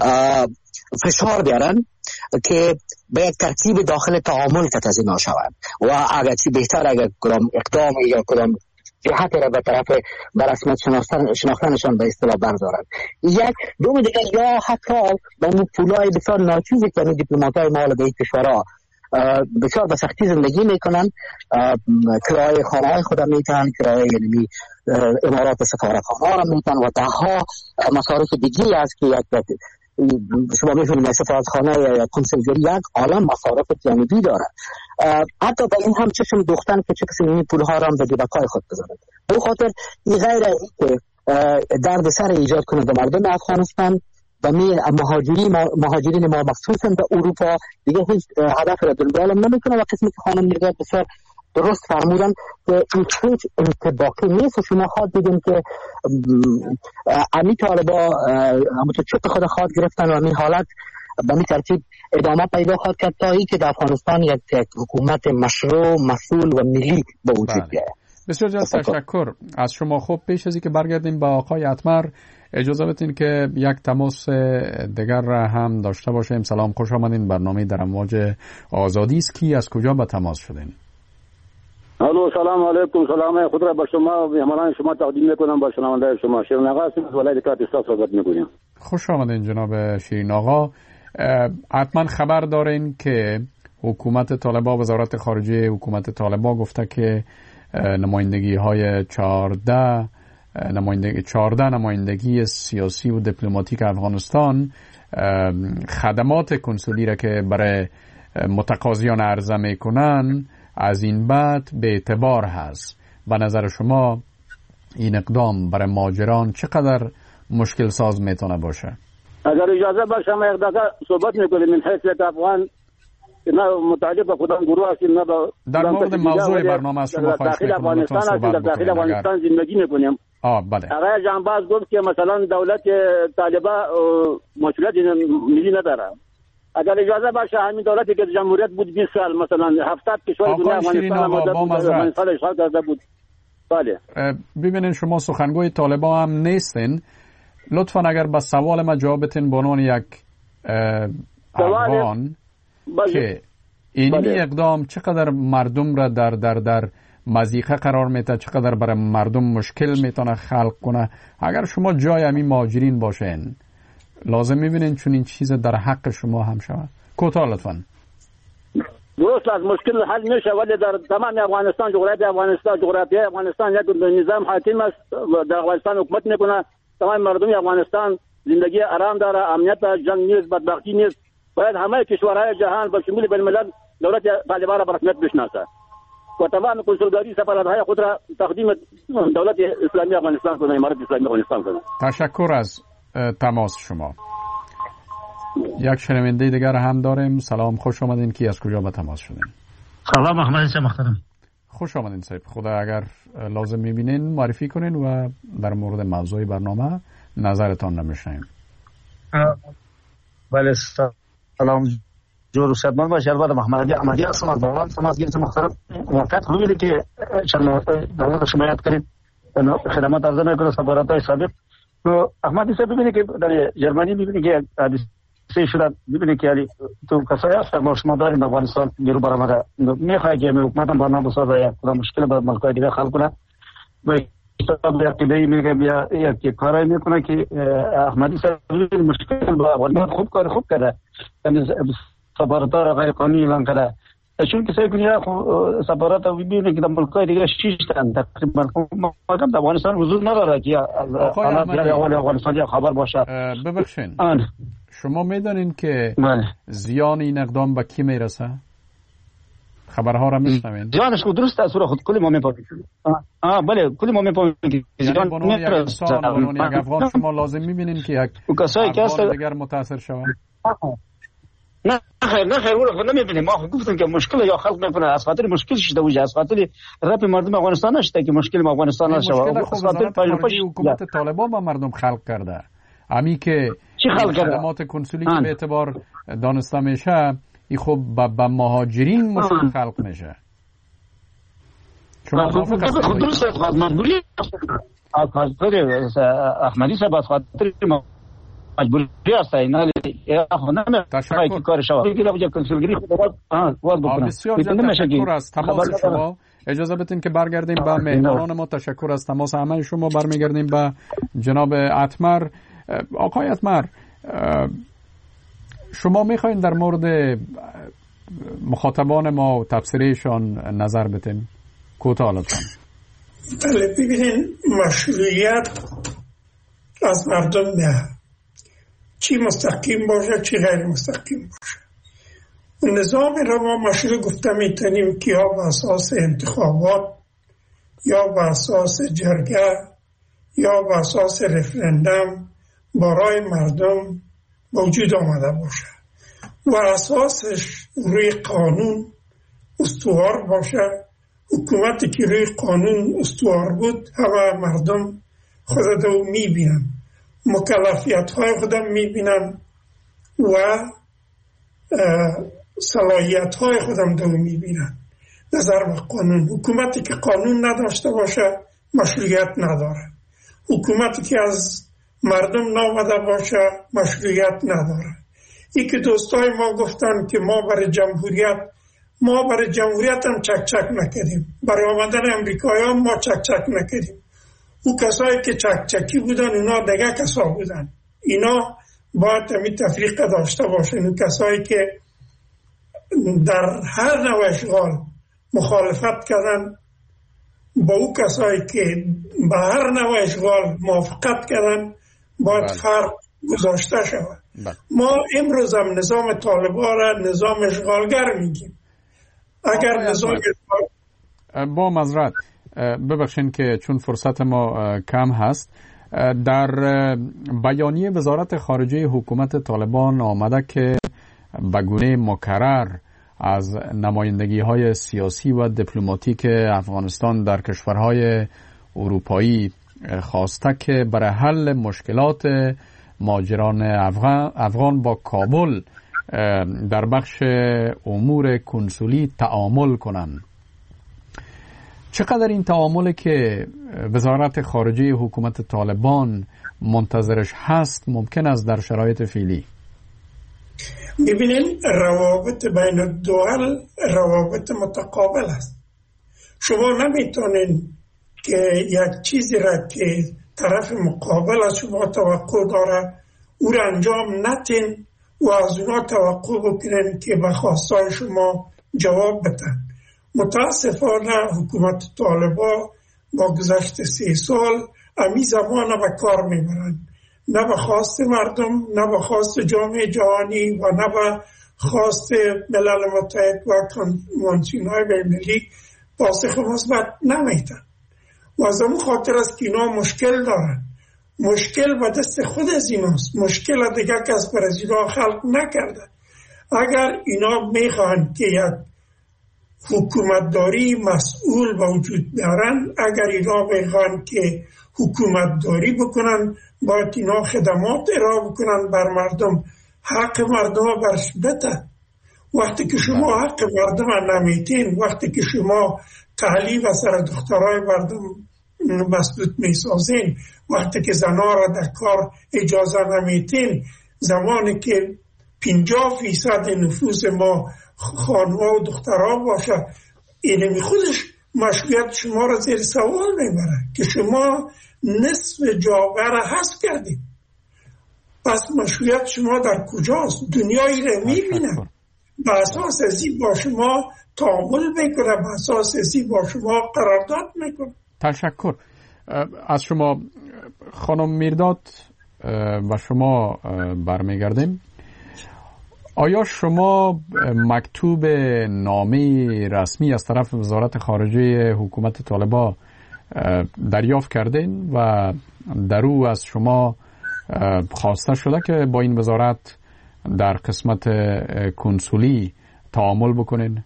F: فشار بیارن که به یک ترتیب داخل تعامل که از اینا شوند و اگر چی بهتر اگر کدام اقدام یا کدام جهت را به طرف به رسمیت شناختنشان به اصطلاح بردارن. یک دوم دیگه، یا حتی به اون پولای بسیار ناچیزی که این دیپلمات‌های ما به این کشورها بسیار به سختی زندگی میکنن، کرایه خانه‌های خودم میتن، کرایه یعنی امارات سفارتخانه را میتن و دهها مصارف دیگه است که یک شما میفهمید سفارتخانه یا کنسولگری یک عالم مصارف جانبی داره. حتی به این هم چشم دوختن که چه کسی این پولها را هم به جیبکای خود بذارن. به خاطر این غیر از که درد سر ایجاد کنه به مردم افغانستان و می مهاجرین مهاجرین ما مخصوصا به اروپا دیگه هیچ هدف را دنبال نمیکنه. و قسمی که خانم نگاه بسیار درست فرمودن که این هیچ انطباقی نیست. شما خواهد دیدین که امی طالبا همونطور چپ خود خواهد گرفتن و این حالت به این ترتیب ادامه پیدا خواهد کرد تا ای که در افغانستان یک حکومت مشروع، مسئول و ملی به وجود بیاید.
D: بسیار جان تشکر از شما. خب پیش از اینکه برگردیم با آقای اتمر، اجازه بدین که یک تماس دیگر را هم داشته باشیم. سلام، خوش آمدین. برنامه در امواج آزادی است. کی از کجا به تماس شدین؟
H: الو، سلام علیکم. سلام خود را به شما و مهمانان شما تقدیم میکنم. با شنونده شما شیرین آقا هستم از ولایت کاتستان صحبت میکنیم. خوش
D: آمدین جناب شیرین آقا. حتما خبر دارین که حکومت طالبان، وزارت خارجه حکومت طالبان گفته که نمایندگی های چهارده نمایندگی چهارده نمایندگی سیاسی و دیپلماتیک افغانستان خدمات کنسولی را که برای متقاضیان عرضه میکنن از این بعد به اعتبار هست. به نظر شما این اقدام برای مهاجران چقدر مشکل ساز میتونه باشه؟
H: اگر اجازه باشه ما یک دقیقه صحبت میکنیم من حیثیت افغان، نه متعلق به کدام گروه هستیم، نه
D: در مورد موضوع برنامه از شما خواهش میکنم
H: افغانستان هستیم، در داخل افغانستان زندگی میکنیم.
D: آه بله.
H: آقای جانباز گفت که مثلا دولت طالبان مسئولیت ملی نداره. اگر اجازه باشه همین دولتی که جمهوریت بود بیست سال مثلا هفتاد کشور دنیا افغانستان افغانستان اشغال کرده بود. بله.
D: ببینین شما سخنگوی طالبان هم نیستین، لطفا اگر با سوال ما جواب بدین به عنوان یک افغان که این اقدام چقدر مردم را در در در مضیقه قرار میده، چقدر برای مردم مشکل میتونه خلق کنه. اگر شما جای همین مهاجرین باشین لازم میبینین چون این چیز در حق شما هم شود. کوتاه لطفا.
H: درست از مشکل حل میشه، ولی در تمام افغانستان جغرافی افغانستان جغرافی افغانستان یک نظام حاکم است، در افغانستان حکومت میکنه. تمام مردم افغانستان زندگی آرام داره، امنیت جنگ نیست، بدبختی نیست. باید همه کشورهای جهان به شمول بین الملل دولت طالبان را به رسمیت بشناسه و تمام کنسولگری سفارت‌های خود را تقدیم دولت اسلامی افغانستان کنه، امارت اسلامی افغانستان کنه.
D: تشکر از تماس شما. یک شنونده دیگر هم داریم. سلام، خوش آمدین. کی از کجا به تماس شدین؟
I: سلام، احمد صاحب محترم.
D: خوش آمدین صاحب. خدا اگر لازم میبینین معرفی کنین و در مورد موضوع برنامه نظرتان نمیشنیم.
I: بله، سلام جور صدمت باشه. البته محمدی احمدی هستم از باغان سماجگیر محترم. واقعیت خوبی که چند دولت شما یاد کنید خدمات ارزه میکنه سفارت‌های سابق. تو احمدی صاحب ببینید که در جرمنی ببینید که حادثه شده، ببینید که علی تو کسایی هست ما شما داریم در افغانستان نیرو برآمده میخواد که حکومت هم برنامه بسازه کدام مشکل به ملک‌های دیگه حل کنه و حساب عقیده‌ای میگه بیا یک کاری میکنه که احمدی صاحب مشکل با افغانستان خوب کار خوب کرده، یعنی سفارت‌ها را غیر قانونی اعلام کرده. چون کسایی که سفارت رو ببینید که در ملک‌های دیگه شش تا تقریبا مقام در افغانستان وجود نداره که حالات اول افغانستان خبر باشه.
D: ببخشید شما میدانین که زیان این اقدام به کی میرسه؟ خبرها را میشنوین؟
I: زیانش خود درست است، خود کلی ما میفهمیم. آه بله، کلی ما میفهمیم که زیان
D: میرسه. یک افغان شما لازم میبینین که یک افغان دیگر متاثر شود؟
I: نه خیر نه خیر اون رو نمیبینیم. ما گفتم که مشکل یا خلق میکنه از خاطر مشکل شده وجه، از خاطر رپ مردم افغانستان نشده که مشکل افغانستان نشه.
D: از خاطر پایلوپش حکومت طالبان با مردم خلق کرده. امی که خدمات کنسولی که به اعتبار دانسته میشه این خب به مهاجرین مشکل خلق میشه.
I: شما موافق هستید؟ خود درست است. مجبوری از خاطر احمدی صاحب از خاطر مجبوری است. اینا نمیشه
D: تشکر
I: کار شما بگیره وجه کنسولگری خود وارد بکنه.
D: بسیار تشکر از تماس شما. اجازه بدین که برگردیم به مهمانان ما. تشکر از تماس همه شما. برمیگردیم به جناب اتمر. آقای اتمر، شما میخواین در مورد مخاطبان ما تفسیرشان نظر بدین؟ کوتاه لطفاً.
G: بله، ببینین مشروعیت از مردم نه، چی مستقیم باشه چی غیر مستقیم باشه. نظام را ما مشروع گفته میتونیم که یا به اساس انتخابات یا به اساس جرگه یا به اساس رفرندم برای مردم موجود آمده باشه و اساسش روی قانون استوار باشه. حکومتی که روی قانون استوار بود همه مردم خودشون میبینن، مکلفیت های خودم میبینن و صلاحیت های خودم دو میبینن نظر به قانون. حکومتی که قانون نداشته باشه مشروعیت نداره. حکومتی که از مردم نامده باشه مشروعیت نداره. ای که دوستای ما گفتن که ما برای جمهوریت ما برای جمهوریت هم چک چک نکردیم، برای آمدن امریکایی هم ما چک چک نکردیم. او کسایی که چک چکی بودن اونا دیگه کسا بودن. اینا باید همی تفریق داشته باشن. او کسایی که در هر نوع اشغال مخالفت کردن با او کسایی که به هر نوع اشغال موافقت کردن باید فرق گذاشته شود. ما امروز هم نظام طالبان را نظام اشغالگر میگیم. اگر نظام
D: با معذرت ببخشین که چون فرصت ما کم هست، در بیانیه وزارت خارجه حکومت طالبان آمده که به گونه مکرر از نمایندگی های سیاسی و دیپلماتیک افغانستان در کشورهای اروپایی خواسته که برای حل مشکلات مهاجران افغان, افغان با کابل در بخش امور کنسولی تعامل کنند. چقدر این تعامل که وزارت خارجه حکومت طالبان منتظرش هست ممکن است در شرایط فعلی؟
G: ببینین روابط بین الدول روابط متقابل است. شما نمیتونین که یک چیزی را که طرف مقابل از شما توقع داره او را انجام ندین و از اونا توقع بکنین که به خواستای شما جواب بدن. متاسفانه حکومت طالبان با گذشت سی سال امی زمان به کار میبرن، نه به خواست مردم، نه به خواست جامعه جهانی و نه به خواست ملل متحد و کنوانسیون‌های بین‌المللی پاسخ مثبت نمیدن و از اون خاطر است که اینا مشکل دارن. مشکل به دست خود از ایناست. مشکل دیگه کس بر از اینا خلق نکرده. اگر اینا میخوان که یک حکومتداری مسئول وجود دارن، اگر اینا میخوان که حکومتداری بکنن، باید اینا خدمات ارائه بکنن بر مردم، حق مردم برش بده. وقتی که شما حق مردم نمیتین، وقتی که شما تعلیم و سر دخترای مردم مسدود میسازین، وقتی که زنها را در کار اجازه نمیتین، زمانی که پنجاه فیصد نفوس ما خانوها و دخترها باشه، اینمی خودش مشروعیت شما را زیر سوال میبره که شما نصف جامعه را حذف کردید. پس مشروعیت شما در کجاست؟ دنیایی را میبینه، به اساس ازی با شما تعامل میکنه، به اساس ازی با شما قرارداد میکنه.
D: تشکر از شما خانم میرداد و شما برمیگردیم. آیا شما مکتوب نامه رسمی از طرف وزارت خارجه حکومت طالبان دریافت کردین و در او از شما خواسته شده که با این وزارت در قسمت کنسولی تعامل بکنین؟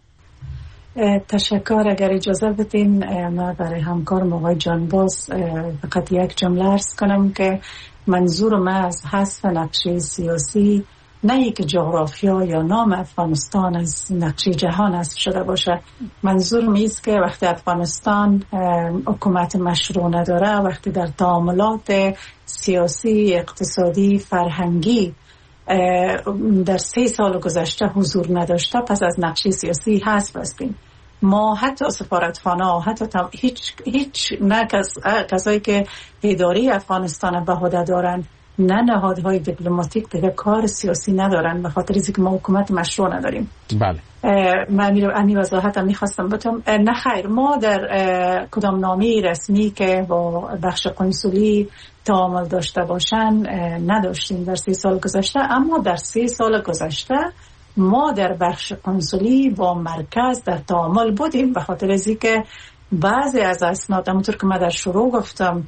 E: تشکر. اگر اجازه بدین ما برای همکارم آقای جانباز فقط یک جمله عرض کنم که منظور ما از حذف نقشه سیاسی نه یک جغرافیا یا نام افغانستان از نقشه جهان حذف شده باشه. منظور میست که وقتی افغانستان حکومت مشروع نداره، وقتی در تعاملات سیاسی، اقتصادی، فرهنگی در سه سال گذشته حضور نداشته، پس از نقشه سیاسی حذف هستیم. ما حتی سفارتخانه، حتی هیچ هیچ نه کس کسایی که اداره افغانستان به عهده دارن، نه نهادهای دیپلماتیک دیگه کار سیاسی ندارن، به خاطر اینکه ما حکومت مشروع نداریم.
D: بله.
E: من همین وضاحت هم میخواستم بتم. نه خیر، ما در کدام نامه رسمی که با بخش قنسولی تعامل داشته باشن نداشتیم در سه سال گذشته، اما در سه سال گذشته ما در بخش قنسولی با مرکز در تعامل بودیم، به خاطر از اینکه بعضی از اسناد، همونطور که من در شروع گفتم،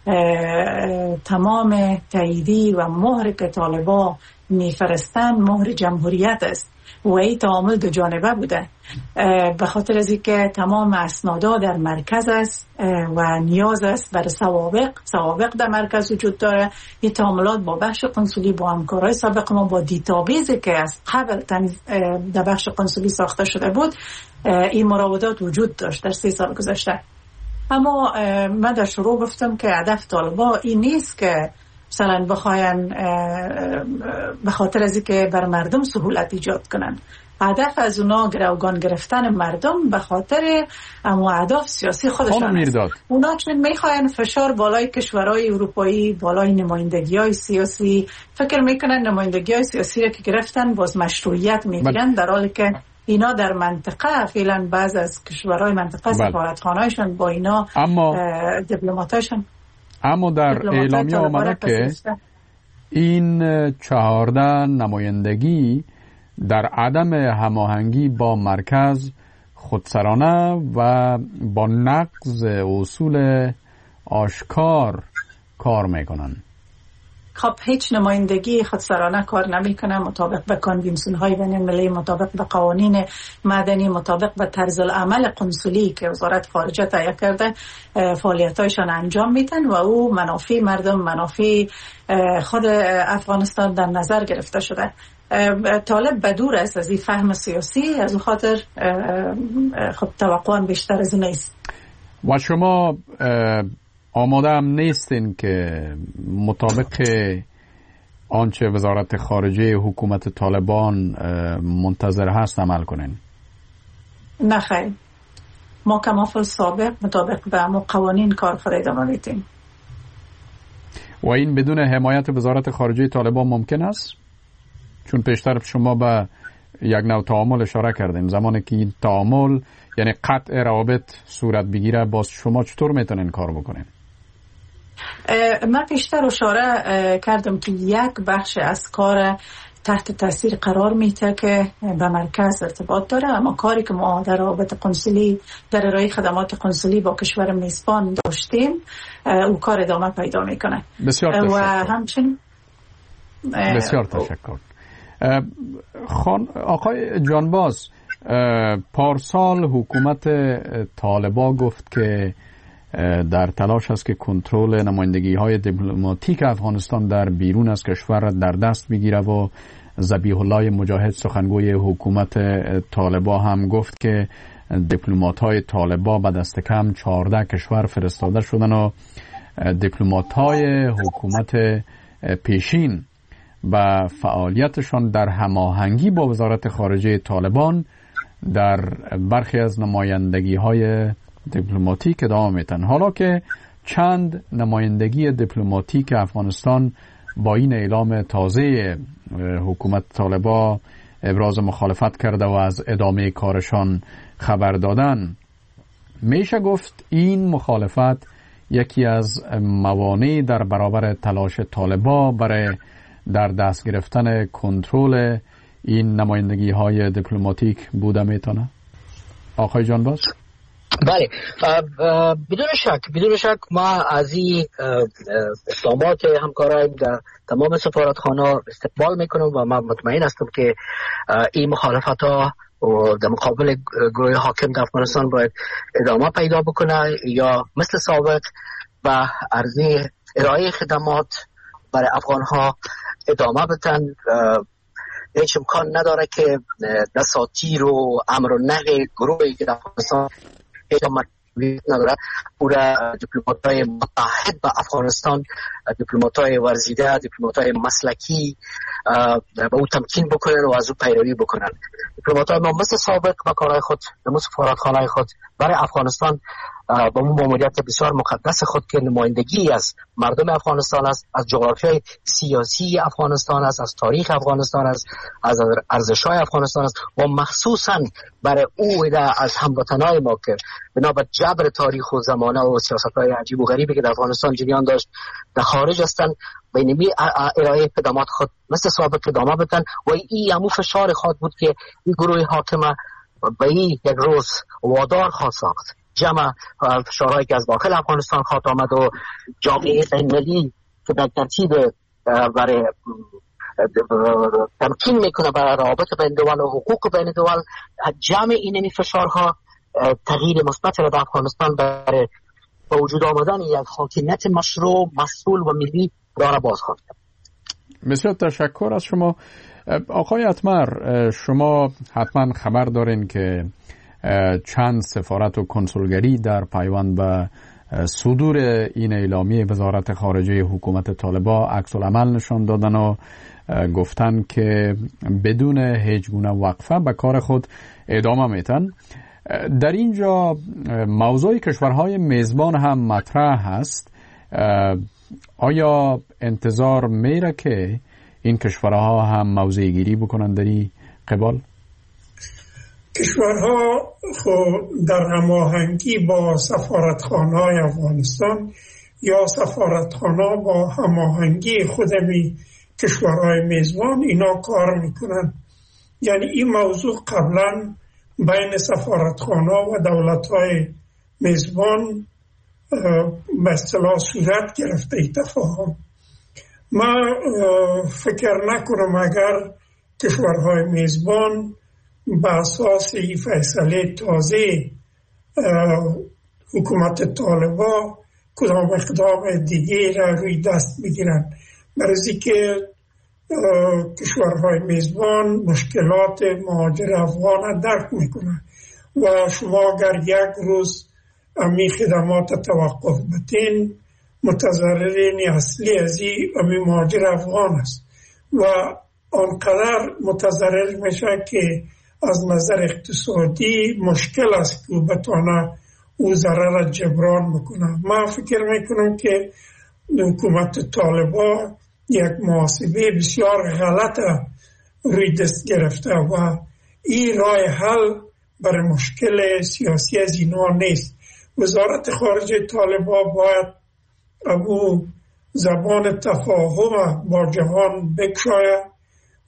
E: تمام تاییدی و مهر که طالبان میفرستن مهر جمهوریت است و این تعامل دو جانبه بوده، به خاطر از اینکه تمام اسنادا در مرکز است و نیاز است برای سوابق سوابق در مرکز وجود داره. این تعاملات با بخش قنسولی، با همکارای سابق ما، با دیتابیزی که از قبل در بخش قنسولی ساخته شده بود، این مراودات وجود داشت در سه سال گذشته. اما من در شروع گفتم که هدف طالبان این نیست که مثلا بخواین به خاطر از اینکه بر مردم سهولت ایجاد کنن. هدف از اونا گروگان گرفتن مردم به خاطر اما اهداف سیاسی خودشان است. اونا چون میخواین فشار بالای کشورهای اروپایی، بالای نمایندگی‌های سیاسی، فکر میکنن نمایندگی‌های سیاسی را که گرفتن باز مشروعیت میگیرن، در حالی که اینا در منطقه فعلا بعض از کشورهای منطقه سفارتخانه‌هایشان با اینا دیپلماتاشون،
D: اما در اعلامیه آمده که این چهارده نمایندگی در عدم هماهنگی با مرکز خودسرانه و با نقض اصول آشکار کار میکنن.
E: خب هیچ نمایندگی خودسرانه کار نمیکنه، مطابق به کنوانسیون های بین المللی، مطابق به قوانین مدنی، مطابق به طرز العمل قنسولی که وزارت خارجه تهیه کرده فعالیتایشان انجام میدن و او منافع مردم، منافع خود افغانستان در نظر گرفته شده. طالب بدور است از این فهم سیاسی، از اون خاطر خب توقع بیشتر از این نیست.
D: و شما آماده هم نیستین که مطابق آنچه وزارت خارجه حکومت طالبان منتظر هست عمل کنین؟
E: نه خیر، ما کمافل سابق مطابق به همون قوانین کار خود ادامه میدیم.
D: و این بدون حمایت وزارت خارجه طالبان ممکن است؟ چون پیشتر شما به یک نوع تعامل اشاره کردیم، زمانی که این تعامل یعنی قطع روابط صورت بگیره، باز شما چطور میتونین کار بکنین؟
E: من پیشتر اشاره کردم که یک بخش از کار تحت تاثیر قرار میده که به مرکز ارتباط داره. اما کاری که ما در رابطه قنسولی در ارائه خدمات قنسولی با کشور میزبان داشتیم او کار ادامه پیدا میکنه.
D: بسیار تشکر.
E: و همچنین
D: بسیار تشکر. خان آقای جانباز، پارسال حکومت طالبا گفت که در تلاش است که کنترل نمایندگی های دیپلماتیک افغانستان در بیرون از کشور در دست بگیره و ذبیح الله مجاهد سخنگوی حکومت طالبا هم گفت که دیپلمات های طالبا به دست کم چهارده کشور فرستاده شدن و دیپلمات های حکومت پیشین و فعالیتشان در هماهنگی با وزارت خارجه طالبان در برخی از نمایندگی های دیپلماتیک ادامه میتن. حالا که چند نمایندگی دیپلماتیک افغانستان با این اعلام تازه حکومت طالبا ابراز مخالفت کرده و از ادامه کارشان خبر دادن، میشه گفت این مخالفت یکی از موانع در برابر تلاش طالبا برای در دست گرفتن کنترل این نمایندگی های دیپلماتیک بوده میتونه؟ آقای جانباز؟
F: بله، بدون شک بدون شک ما از این اقدامات همکارای در تمام سفارتخانه استقبال میکنم و من مطمئن هستم که این مخالفت ها در مقابل گروه حاکم در افغانستان باید ادامه پیدا بکنه یا مثل سابق و عرضه ارائه خدمات برای افغان ها ادامه بدن. هیچ امکان نداره که دساتیر و امر و نهی گروهی که در افغانستان هیچ امکان نداره پورا دیپلمات‌های متحد با افغانستان، دیپلمات‌های ورزیده، دیپلمات‌های مسلکی به او تمکین بکنن و از او پیروی بکنن. دیپلمات‌های ما مثل سابق با کارهای خود در سفارتخانه‌های خود برای افغانستان با اون ماموریت بسیار مقدس خود که نمایندگی از مردم افغانستان است، از جغرافیای سیاسی افغانستان است، از تاریخ افغانستان است، از ارزش‌های افغانستان است و مخصوصاً برای او از هموطنان ما که بنا به جبر تاریخ و زمانه و سیاست‌های عجیب و غریبی که در افغانستان جریان داشت در خارج هستند بینمی ارائه خدمات خود مثل سابق ادامه بدن و این همون فشار خود بود که این گروه حاکمه به این یک روز وادار خواهد ساخت جمع فشارهایی که از داخل افغانستان خواهد آمد و جامعه بین‌المللی که در ترتیب برای تمکین میکنه برای روابط بین دول و حقوق بین دول جمع این فشارها تغییر مثبت را در افغانستان برای با وجود آمدن یک حاکمیت مشروع مسئول و ملی داره باز خواهد.
D: بسیار تشکر از شما. آقای اتمر، شما حتما خبر دارین که چند سفارت و کنسولگری در پیوند به صدور این اعلامیه وزارت خارجه حکومت طالبا عکس العمل نشان دادن و گفتن که بدون هیچ گونه وقفه به کار خود ادامه میتن. در اینجا موضوع کشورهای میزبان هم مطرح هست. آیا انتظار میره که این کشورها هم موضع گیری بکنن در این قبال؟
G: کشورها خود در هماهنگی با سفارتخانه‌های افغانستان یا سفارتخانه با هماهنگی خودمی کشورهای میزبان اینا کار میکنن. یعنی این موضوع قبلا بین سفارتخانه و دولت‌های میزبان به اصطلاح صورت گرفته ای تفاهم. من فکر نکنم اگر کشورهای میزبان به اساس این فیصله تازه حکومت طالبا کدام اقدام دیگه را روی دست بگیرن، برای که کشورهای میزبان مشکلات مهاجر افغان درک میکنن و شما اگر یک روز امی خدمات توقف بتین متضررین اصلی از این امی مهاجر افغان است و آنقدر متضرر میشه که از نظر اقتصادی مشکل است که بتونه او ضرر جبران میکنه. من فکر میکنم که حکومت طالبا یک محاسبه بسیار غلط روی دست گرفته و این راه حل برای مشکل سیاسی از اینا نیست. وزارت خارجه طالبا باید ابو زبان تفاهم با جهان بکشاید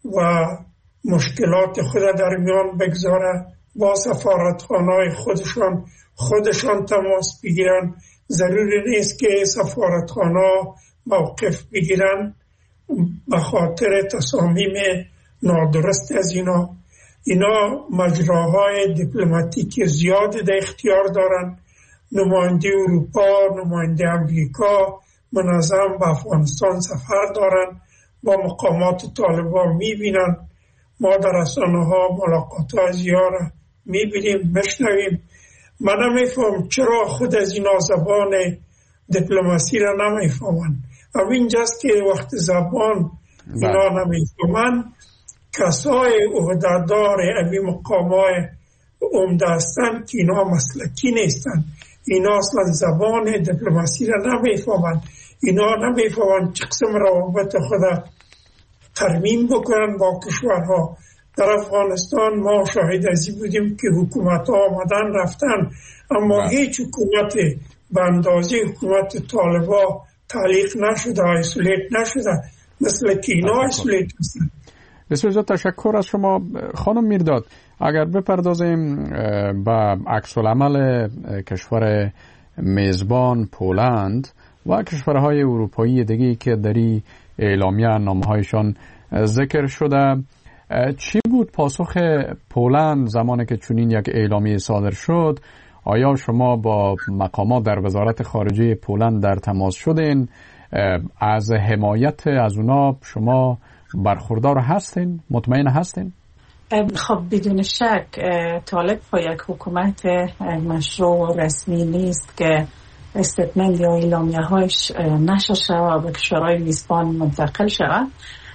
G: و مشکلات خود در میان بگذاره، با سفارتخانه‌های خودشان خودشان تماس بگیرن. ضروری نیست که سفارتخانه موقف بگیرن به خاطر تصامیم نادرست از اینا. اینا مجراهای دیپلماتیک زیاد در اختیار دارن. نماینده اروپا، نماینده امریکا منظم به افغانستان سفر دارن، با مقامات طالبان میبینن. ما در رسانه ها ملاقات ها زیاره میبینیم، مشنویم. من نمیفهم چرا خود از اینا زبان دیپلماسی را نمیفهمن. همینجاست که وقت زبان اینا نمیفهمن، کسای عهدهدار اوی مقامای عمده هستن که اینا مسلکی نیستن، اینا اصلا زبان دیپلماسی را نمیفهمن. اینا نمیفهمن چه قسم روابط خود ترمیم بکنن با کشورها. در افغانستان ما شاهد ازی بودیم که حکومت ها آمدن رفتن، اما با. هیچ حکومت به اندازه حکومت طالبا تعلیق نشده، ایسولیت نشده، مثل که اینا ایسولیت هستن.
D: بسیار زیاد تشکر از شما خانم میرداد. اگر بپردازیم به عکس العمل کشور میزبان پولند و کشورهای اروپایی دیگه که در این اعلامیه نامه‌هایشان ذکر شده، چی بود پاسخ پولند زمانی که چنین یک اعلامیه صادر شد؟ آیا شما با مقامات در وزارت خارجه پولند در تماس شدین؟ از حمایت از اونا شما برخوردار هستین؟ مطمئن هستین؟
E: خب بدون شک طالب با یک حکومت مشروع و رسمی نیست که استیتمنت یا اعلامیه هایش نشر شود و به کشورهای میزبان منتقل شود.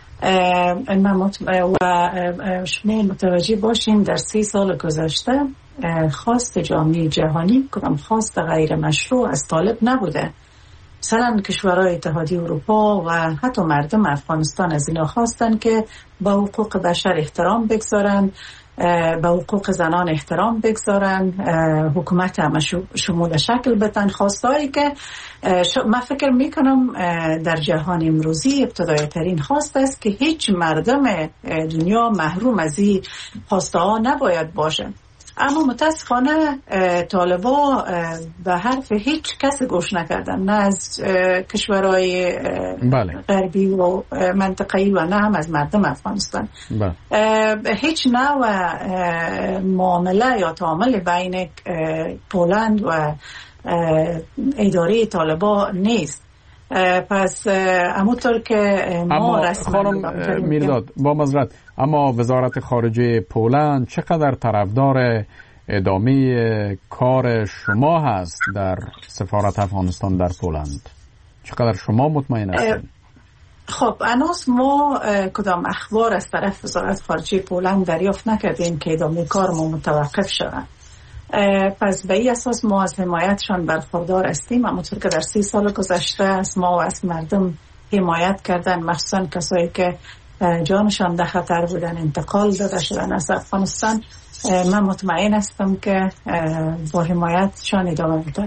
E: و شما متوجه باشین در سی سال گذشته خواست جامعه جهانی کدام خواست غیر مشروع از طالب نبوده. مثلا کشورهای اتحادیه اروپا و حتی مردم افغانستان از اینا خواستن که با حقوق بشر احترام بگذارن، به حقوق زنان احترام بگذارن، حکومت همه شمول شکل بدن. خواستایی که من فکر میکنم در جهان امروزی ابتدایی ترین خواست است که هیچ مردم دنیا محروم از این خواسته ها نباید باشه. اما متاسفانه طالبا به حرف هیچ کس گوش نکردن، نه از کشورهای
D: بله.
E: غربی و منطقه‌ای و نه هم از مردم افغانستان.
D: بله.
E: هیچ نوع معامله یا تعامل بین پولند و اداره طالبا نیست. پس همونطور که ما رسما
D: خانم میرداد با معذرت، اما وزارت خارجه پولند چقدر طرفدار ادامه کار شما هست در سفارت افغانستان در پولند؟ چقدر شما مطمئن هستید؟
E: خب هنوز ما کدام اخبار از طرف وزارت خارجه پولند دریافت نکردیم که ادامه کار ما متوقف شود. پس به این اساس ما از حمایتشان برخوردار هستیم. همونطور که در سی سال گذشته از ما و از مردم حمایت کردن، مخصوصا کسایی که جانشان در خطر بودن انتقال داده شدن از افغانستان، من مطمئن هستم که با حمایتشان ادامه میدن.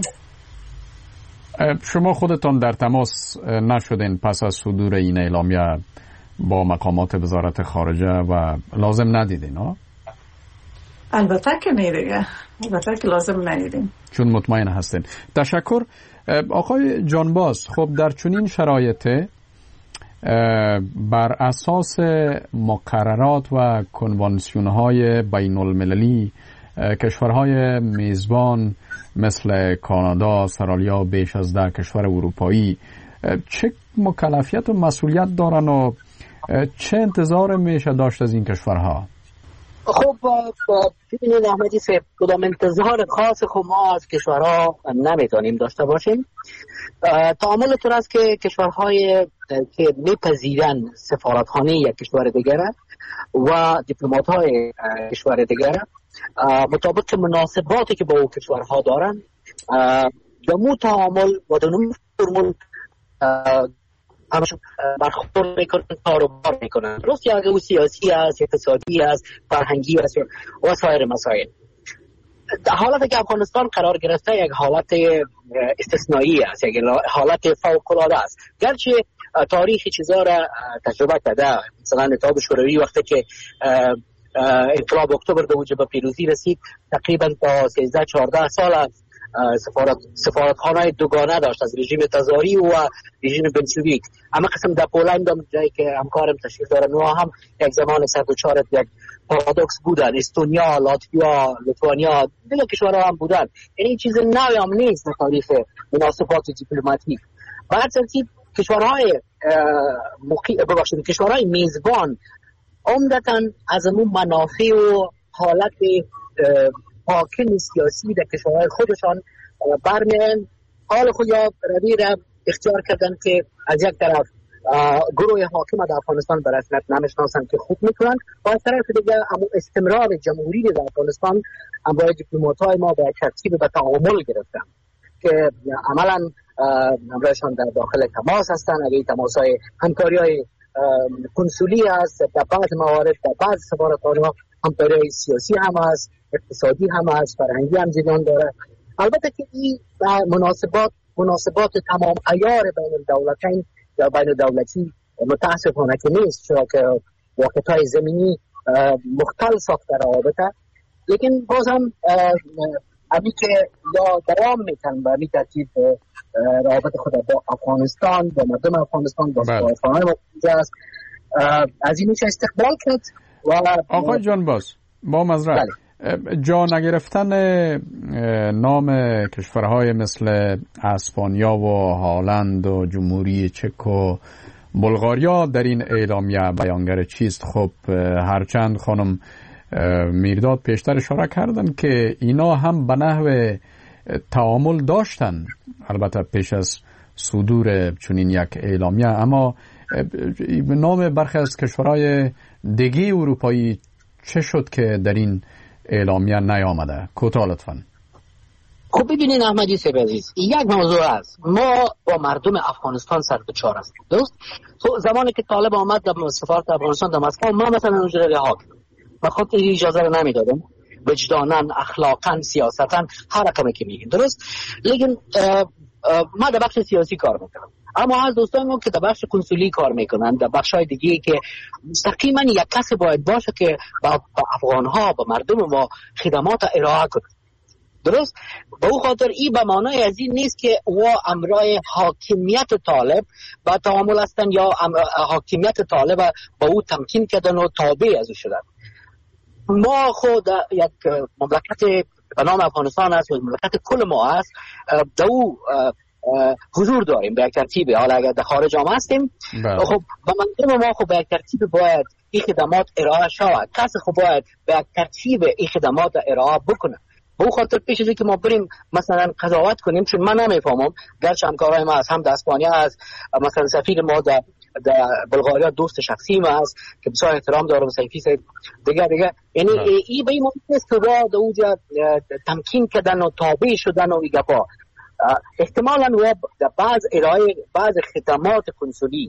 D: شما خودتان در تماس نشدین پس از صدور این اعلامیه با مقامات وزارت خارجه و لازم ندیدین ها؟
E: البته که نیدیگه، البته که لازم ندیدیم
D: چون مطمئن هستین. تشکر آقای جانباز. خب در چنین شرایط بر اساس مقررات و کنوانسیون های بین المللی کشورهای میزبان مثل کانادا، استرالیا، بیش از ده کشور اروپایی چه مکلفیت و مسئولیت دارن و چه انتظار میشه داشت از این کشورها؟
F: خب ببینید احمدی صاحب، کدام انتظار خاص خود ما از کشورها نمیتونیم داشته باشیم. تعامل طور است که کشورهای که میپذیرن سفارتخانه یک کشور دیگره و دیپلمات های کشور دیگره مطابق مناسباتی که با او کشورها دارن دمو تعامل و دمو فرمول همشون برخورد میکنن، کاروبار میکنن. درست یا او سیاسی است، اقتصادی است، فرهنگی است و سایر مسائل. در حالتی که افغانستان قرار گرفته یک حالت استثنایی است، یک حالت فوق العاده است. گرچه تاریخ چیزا را تجربه کرده. مثلا اتحاد شوروی وقتی که انقلاب اکتبر به اوج به پیروزی رسید، تقریبا تا سیزده چهارده سال سفارت سفارتخانه دوگانه داشت از رژیم تزاری و رژیم بلشویک. اما قسم در پولند هم جایی که همکارم تشریف دارن و هم یک زمان سر دوچار یک پارادوکس بودن. استونیا، لاتویا، لیتوانیا، دیگه کشورها هم بودن. این چیز نوی هم نیست در تاریخ مناسبات دیپلماتیک. بعد ترتیب کشورهای مقی... ببخشید کشورهای میزبان عمدتاً از اون منافع و حالت حاکم سیاسی در کشورهای خودشان برمیان. حال خود یا روی را اختیار کردن که از یک طرف گروه حاکم در افغانستان به رسمیت نمیشناسند که خوب میکنند و از طرف دیگه اما استمرار جمهوری در افغانستان با دیپلمات‌های ما به ترتیب به تعامل گرفتن که عملاً همراهشان در داخل تماس هستند. اگه تماس‌های همکاری‌های کنسولی هست در بعض موارد، در بعض سفارتخانه‌ها همکاری سیاسی هم هست، اقتصادی هم هست، فرهنگی هم جریان داره. البته که این مناسبات مناسبات تمام عیار بین الدولتین یا بین دولتی متاسفانه که نیست، چرا که واقعیت‌های زمینی مختل ساخته روابطه، لیکن باز هم امی که یا دوام میتن به امی ترتیب روابط خود با افغانستان، با مردم افغانستان، با سفارتخانه موجود است، از این میشه استقبال کرد. و
D: آقای جانباز با مزرعه جا نگرفتن نام کشورهای مثل اسپانیا و هالند و جمهوری چک و بلغاریا در این اعلامیه بیانگر چیست؟ خب هرچند خانم میرداد پیشتر اشاره کردن که اینا هم به نحو تعامل داشتن البته پیش از صدور چنین یک اعلامیه، اما نام برخی از کشورهای دیگه اروپایی چه شد که در این اعلامیه نیامده؟ کوتاه لطفاً.
F: خب ببینید احمدی سیب عزیز، یک موضوع است، ما با مردم افغانستان سر به چار هستیم. درست؟ خب زمانی که طالب آمد در سفارت افغانستان در مسکو، ما مثلا اونجا رها کردیم. به خاطر اجازه رو نمیدادم، وجداناً، اخلاقاً، سیاستاً، هر رقمی که میگین. درست؟ لیکن ما در بخش سیاسی کار میکنم، اما از دوستان ما که در بخش کنسولی کار میکنن، در بخش‌های دیگه که مستقیما یک کسی باید باشه که با افغان‌ها، با مردم ما خدمات ارائه کنه. درست؟ به او خاطر این به معنای از این نیست که او امرای حاکمیت طالب با تعامل هستن یا حاکمیت طالب با او تمکین کردن و تابع از او شدن. ما خود یک مملکت به نام افغانستان است و مملکت کل ما است، در او حضور داریم به یک ترتیب. حالا اگر در خارج هم هستیم، خب به مردم ما خب به یک ترتیب باید این خدمات ارائه شود. کسی خب باید به یک ترتیب این خدمات ارائه بکنه. به خاطر پیش از اینکه ما بریم مثلا قضاوت کنیم، چون من نمیفهمم، گرچه همکارای ما از هم در اسپانیا هست، مثلا سفیر ما در در بلغاریا دوست شخصی ما هست که بسیار احترام داره، سفیر دیگه دیگه، یعنی این به این معنی است که در اونجا تمکین کردن و تابع شدن و گپا احتمالاً و در بعض ارائه بعض خدمات کنسولی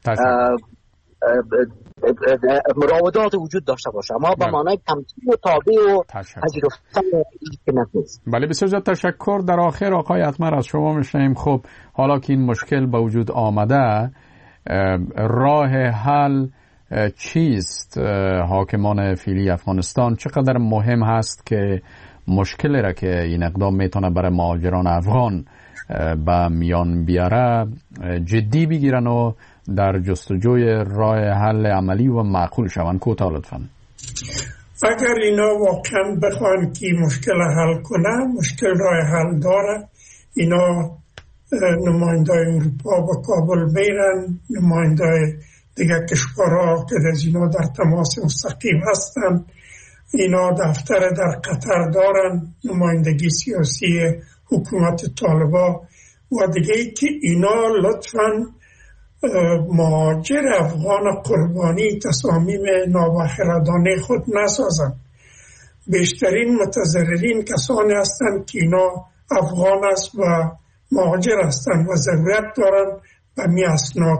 F: مراودات وجود داشته باشه، اما به معنای تمکین و تابع و پذیرفتن نیست.
D: بله، بسیار زیاد تشکر. در آخر آقای اتمر از شما میشنیم، خب حالا که این مشکل به وجود آمده، راه حل چیست؟ حاکمان فعلی افغانستان چقدر مهم هست که مشکلی را که این اقدام میتونه برای مهاجران افغان به میان بیاره جدی بگیرن و در جستجوی راه حل عملی و معقول شوند؟ کوتاه لطفاً.
G: اگر اینا واقعا بخوان که مشکل حل کنه، مشکل راه حل داره. اینا نماینده اروپا به کابل میرن، نماینده دیگه کشورها که از اینا در تماس مستقیم هستن، اینا دفتر در قطر دارن، نمایندگی سیاسی حکومت طالبا و دیگه ای که اینا لطفاً مهاجر افغان قربانی تصامیم نابخردانه خود نسازن. بیشترین متضررین کسانی هستند که اینا افغان است و مهاجر هستند و ضرورت دارن به می اسناد.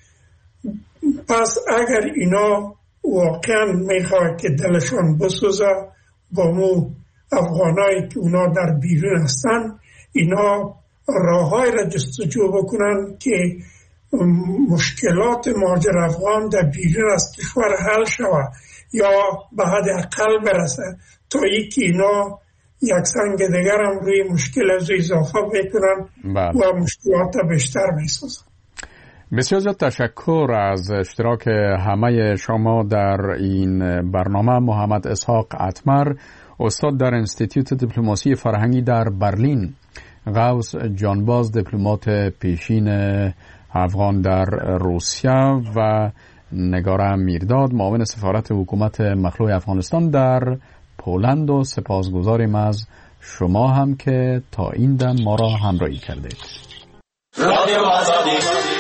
G: پس اگر اینا واقعا میخواد که دلشان بسوزه با مو افغانایی که اونا در بیرون هستن، اینا راههای را جستجو بکنن که مشکلات مهاجر افغان در بیرون از کشور حل شود یا به حداقل برسه تا اینکه اینا یک سنگ دیگر هم روی مشکل از اضافه بکنن و مشکلات بیشتر میسازن.
D: بسیار زیاد تشکر از اشتراک همه شما در این برنامه. محمد اسحاق اتمر، استاد در انستیتوت دیپلماسی فرهنگی در برلین، غوث جانباز، دیپلمات پیشین افغان در روسیه و نگاره میرداد، معاون سفارت حکومت مخلوع افغانستان در پولند. و سپاسگزاریم از شما هم که تا این دم ما را همراهی کردید. رادیو آزادی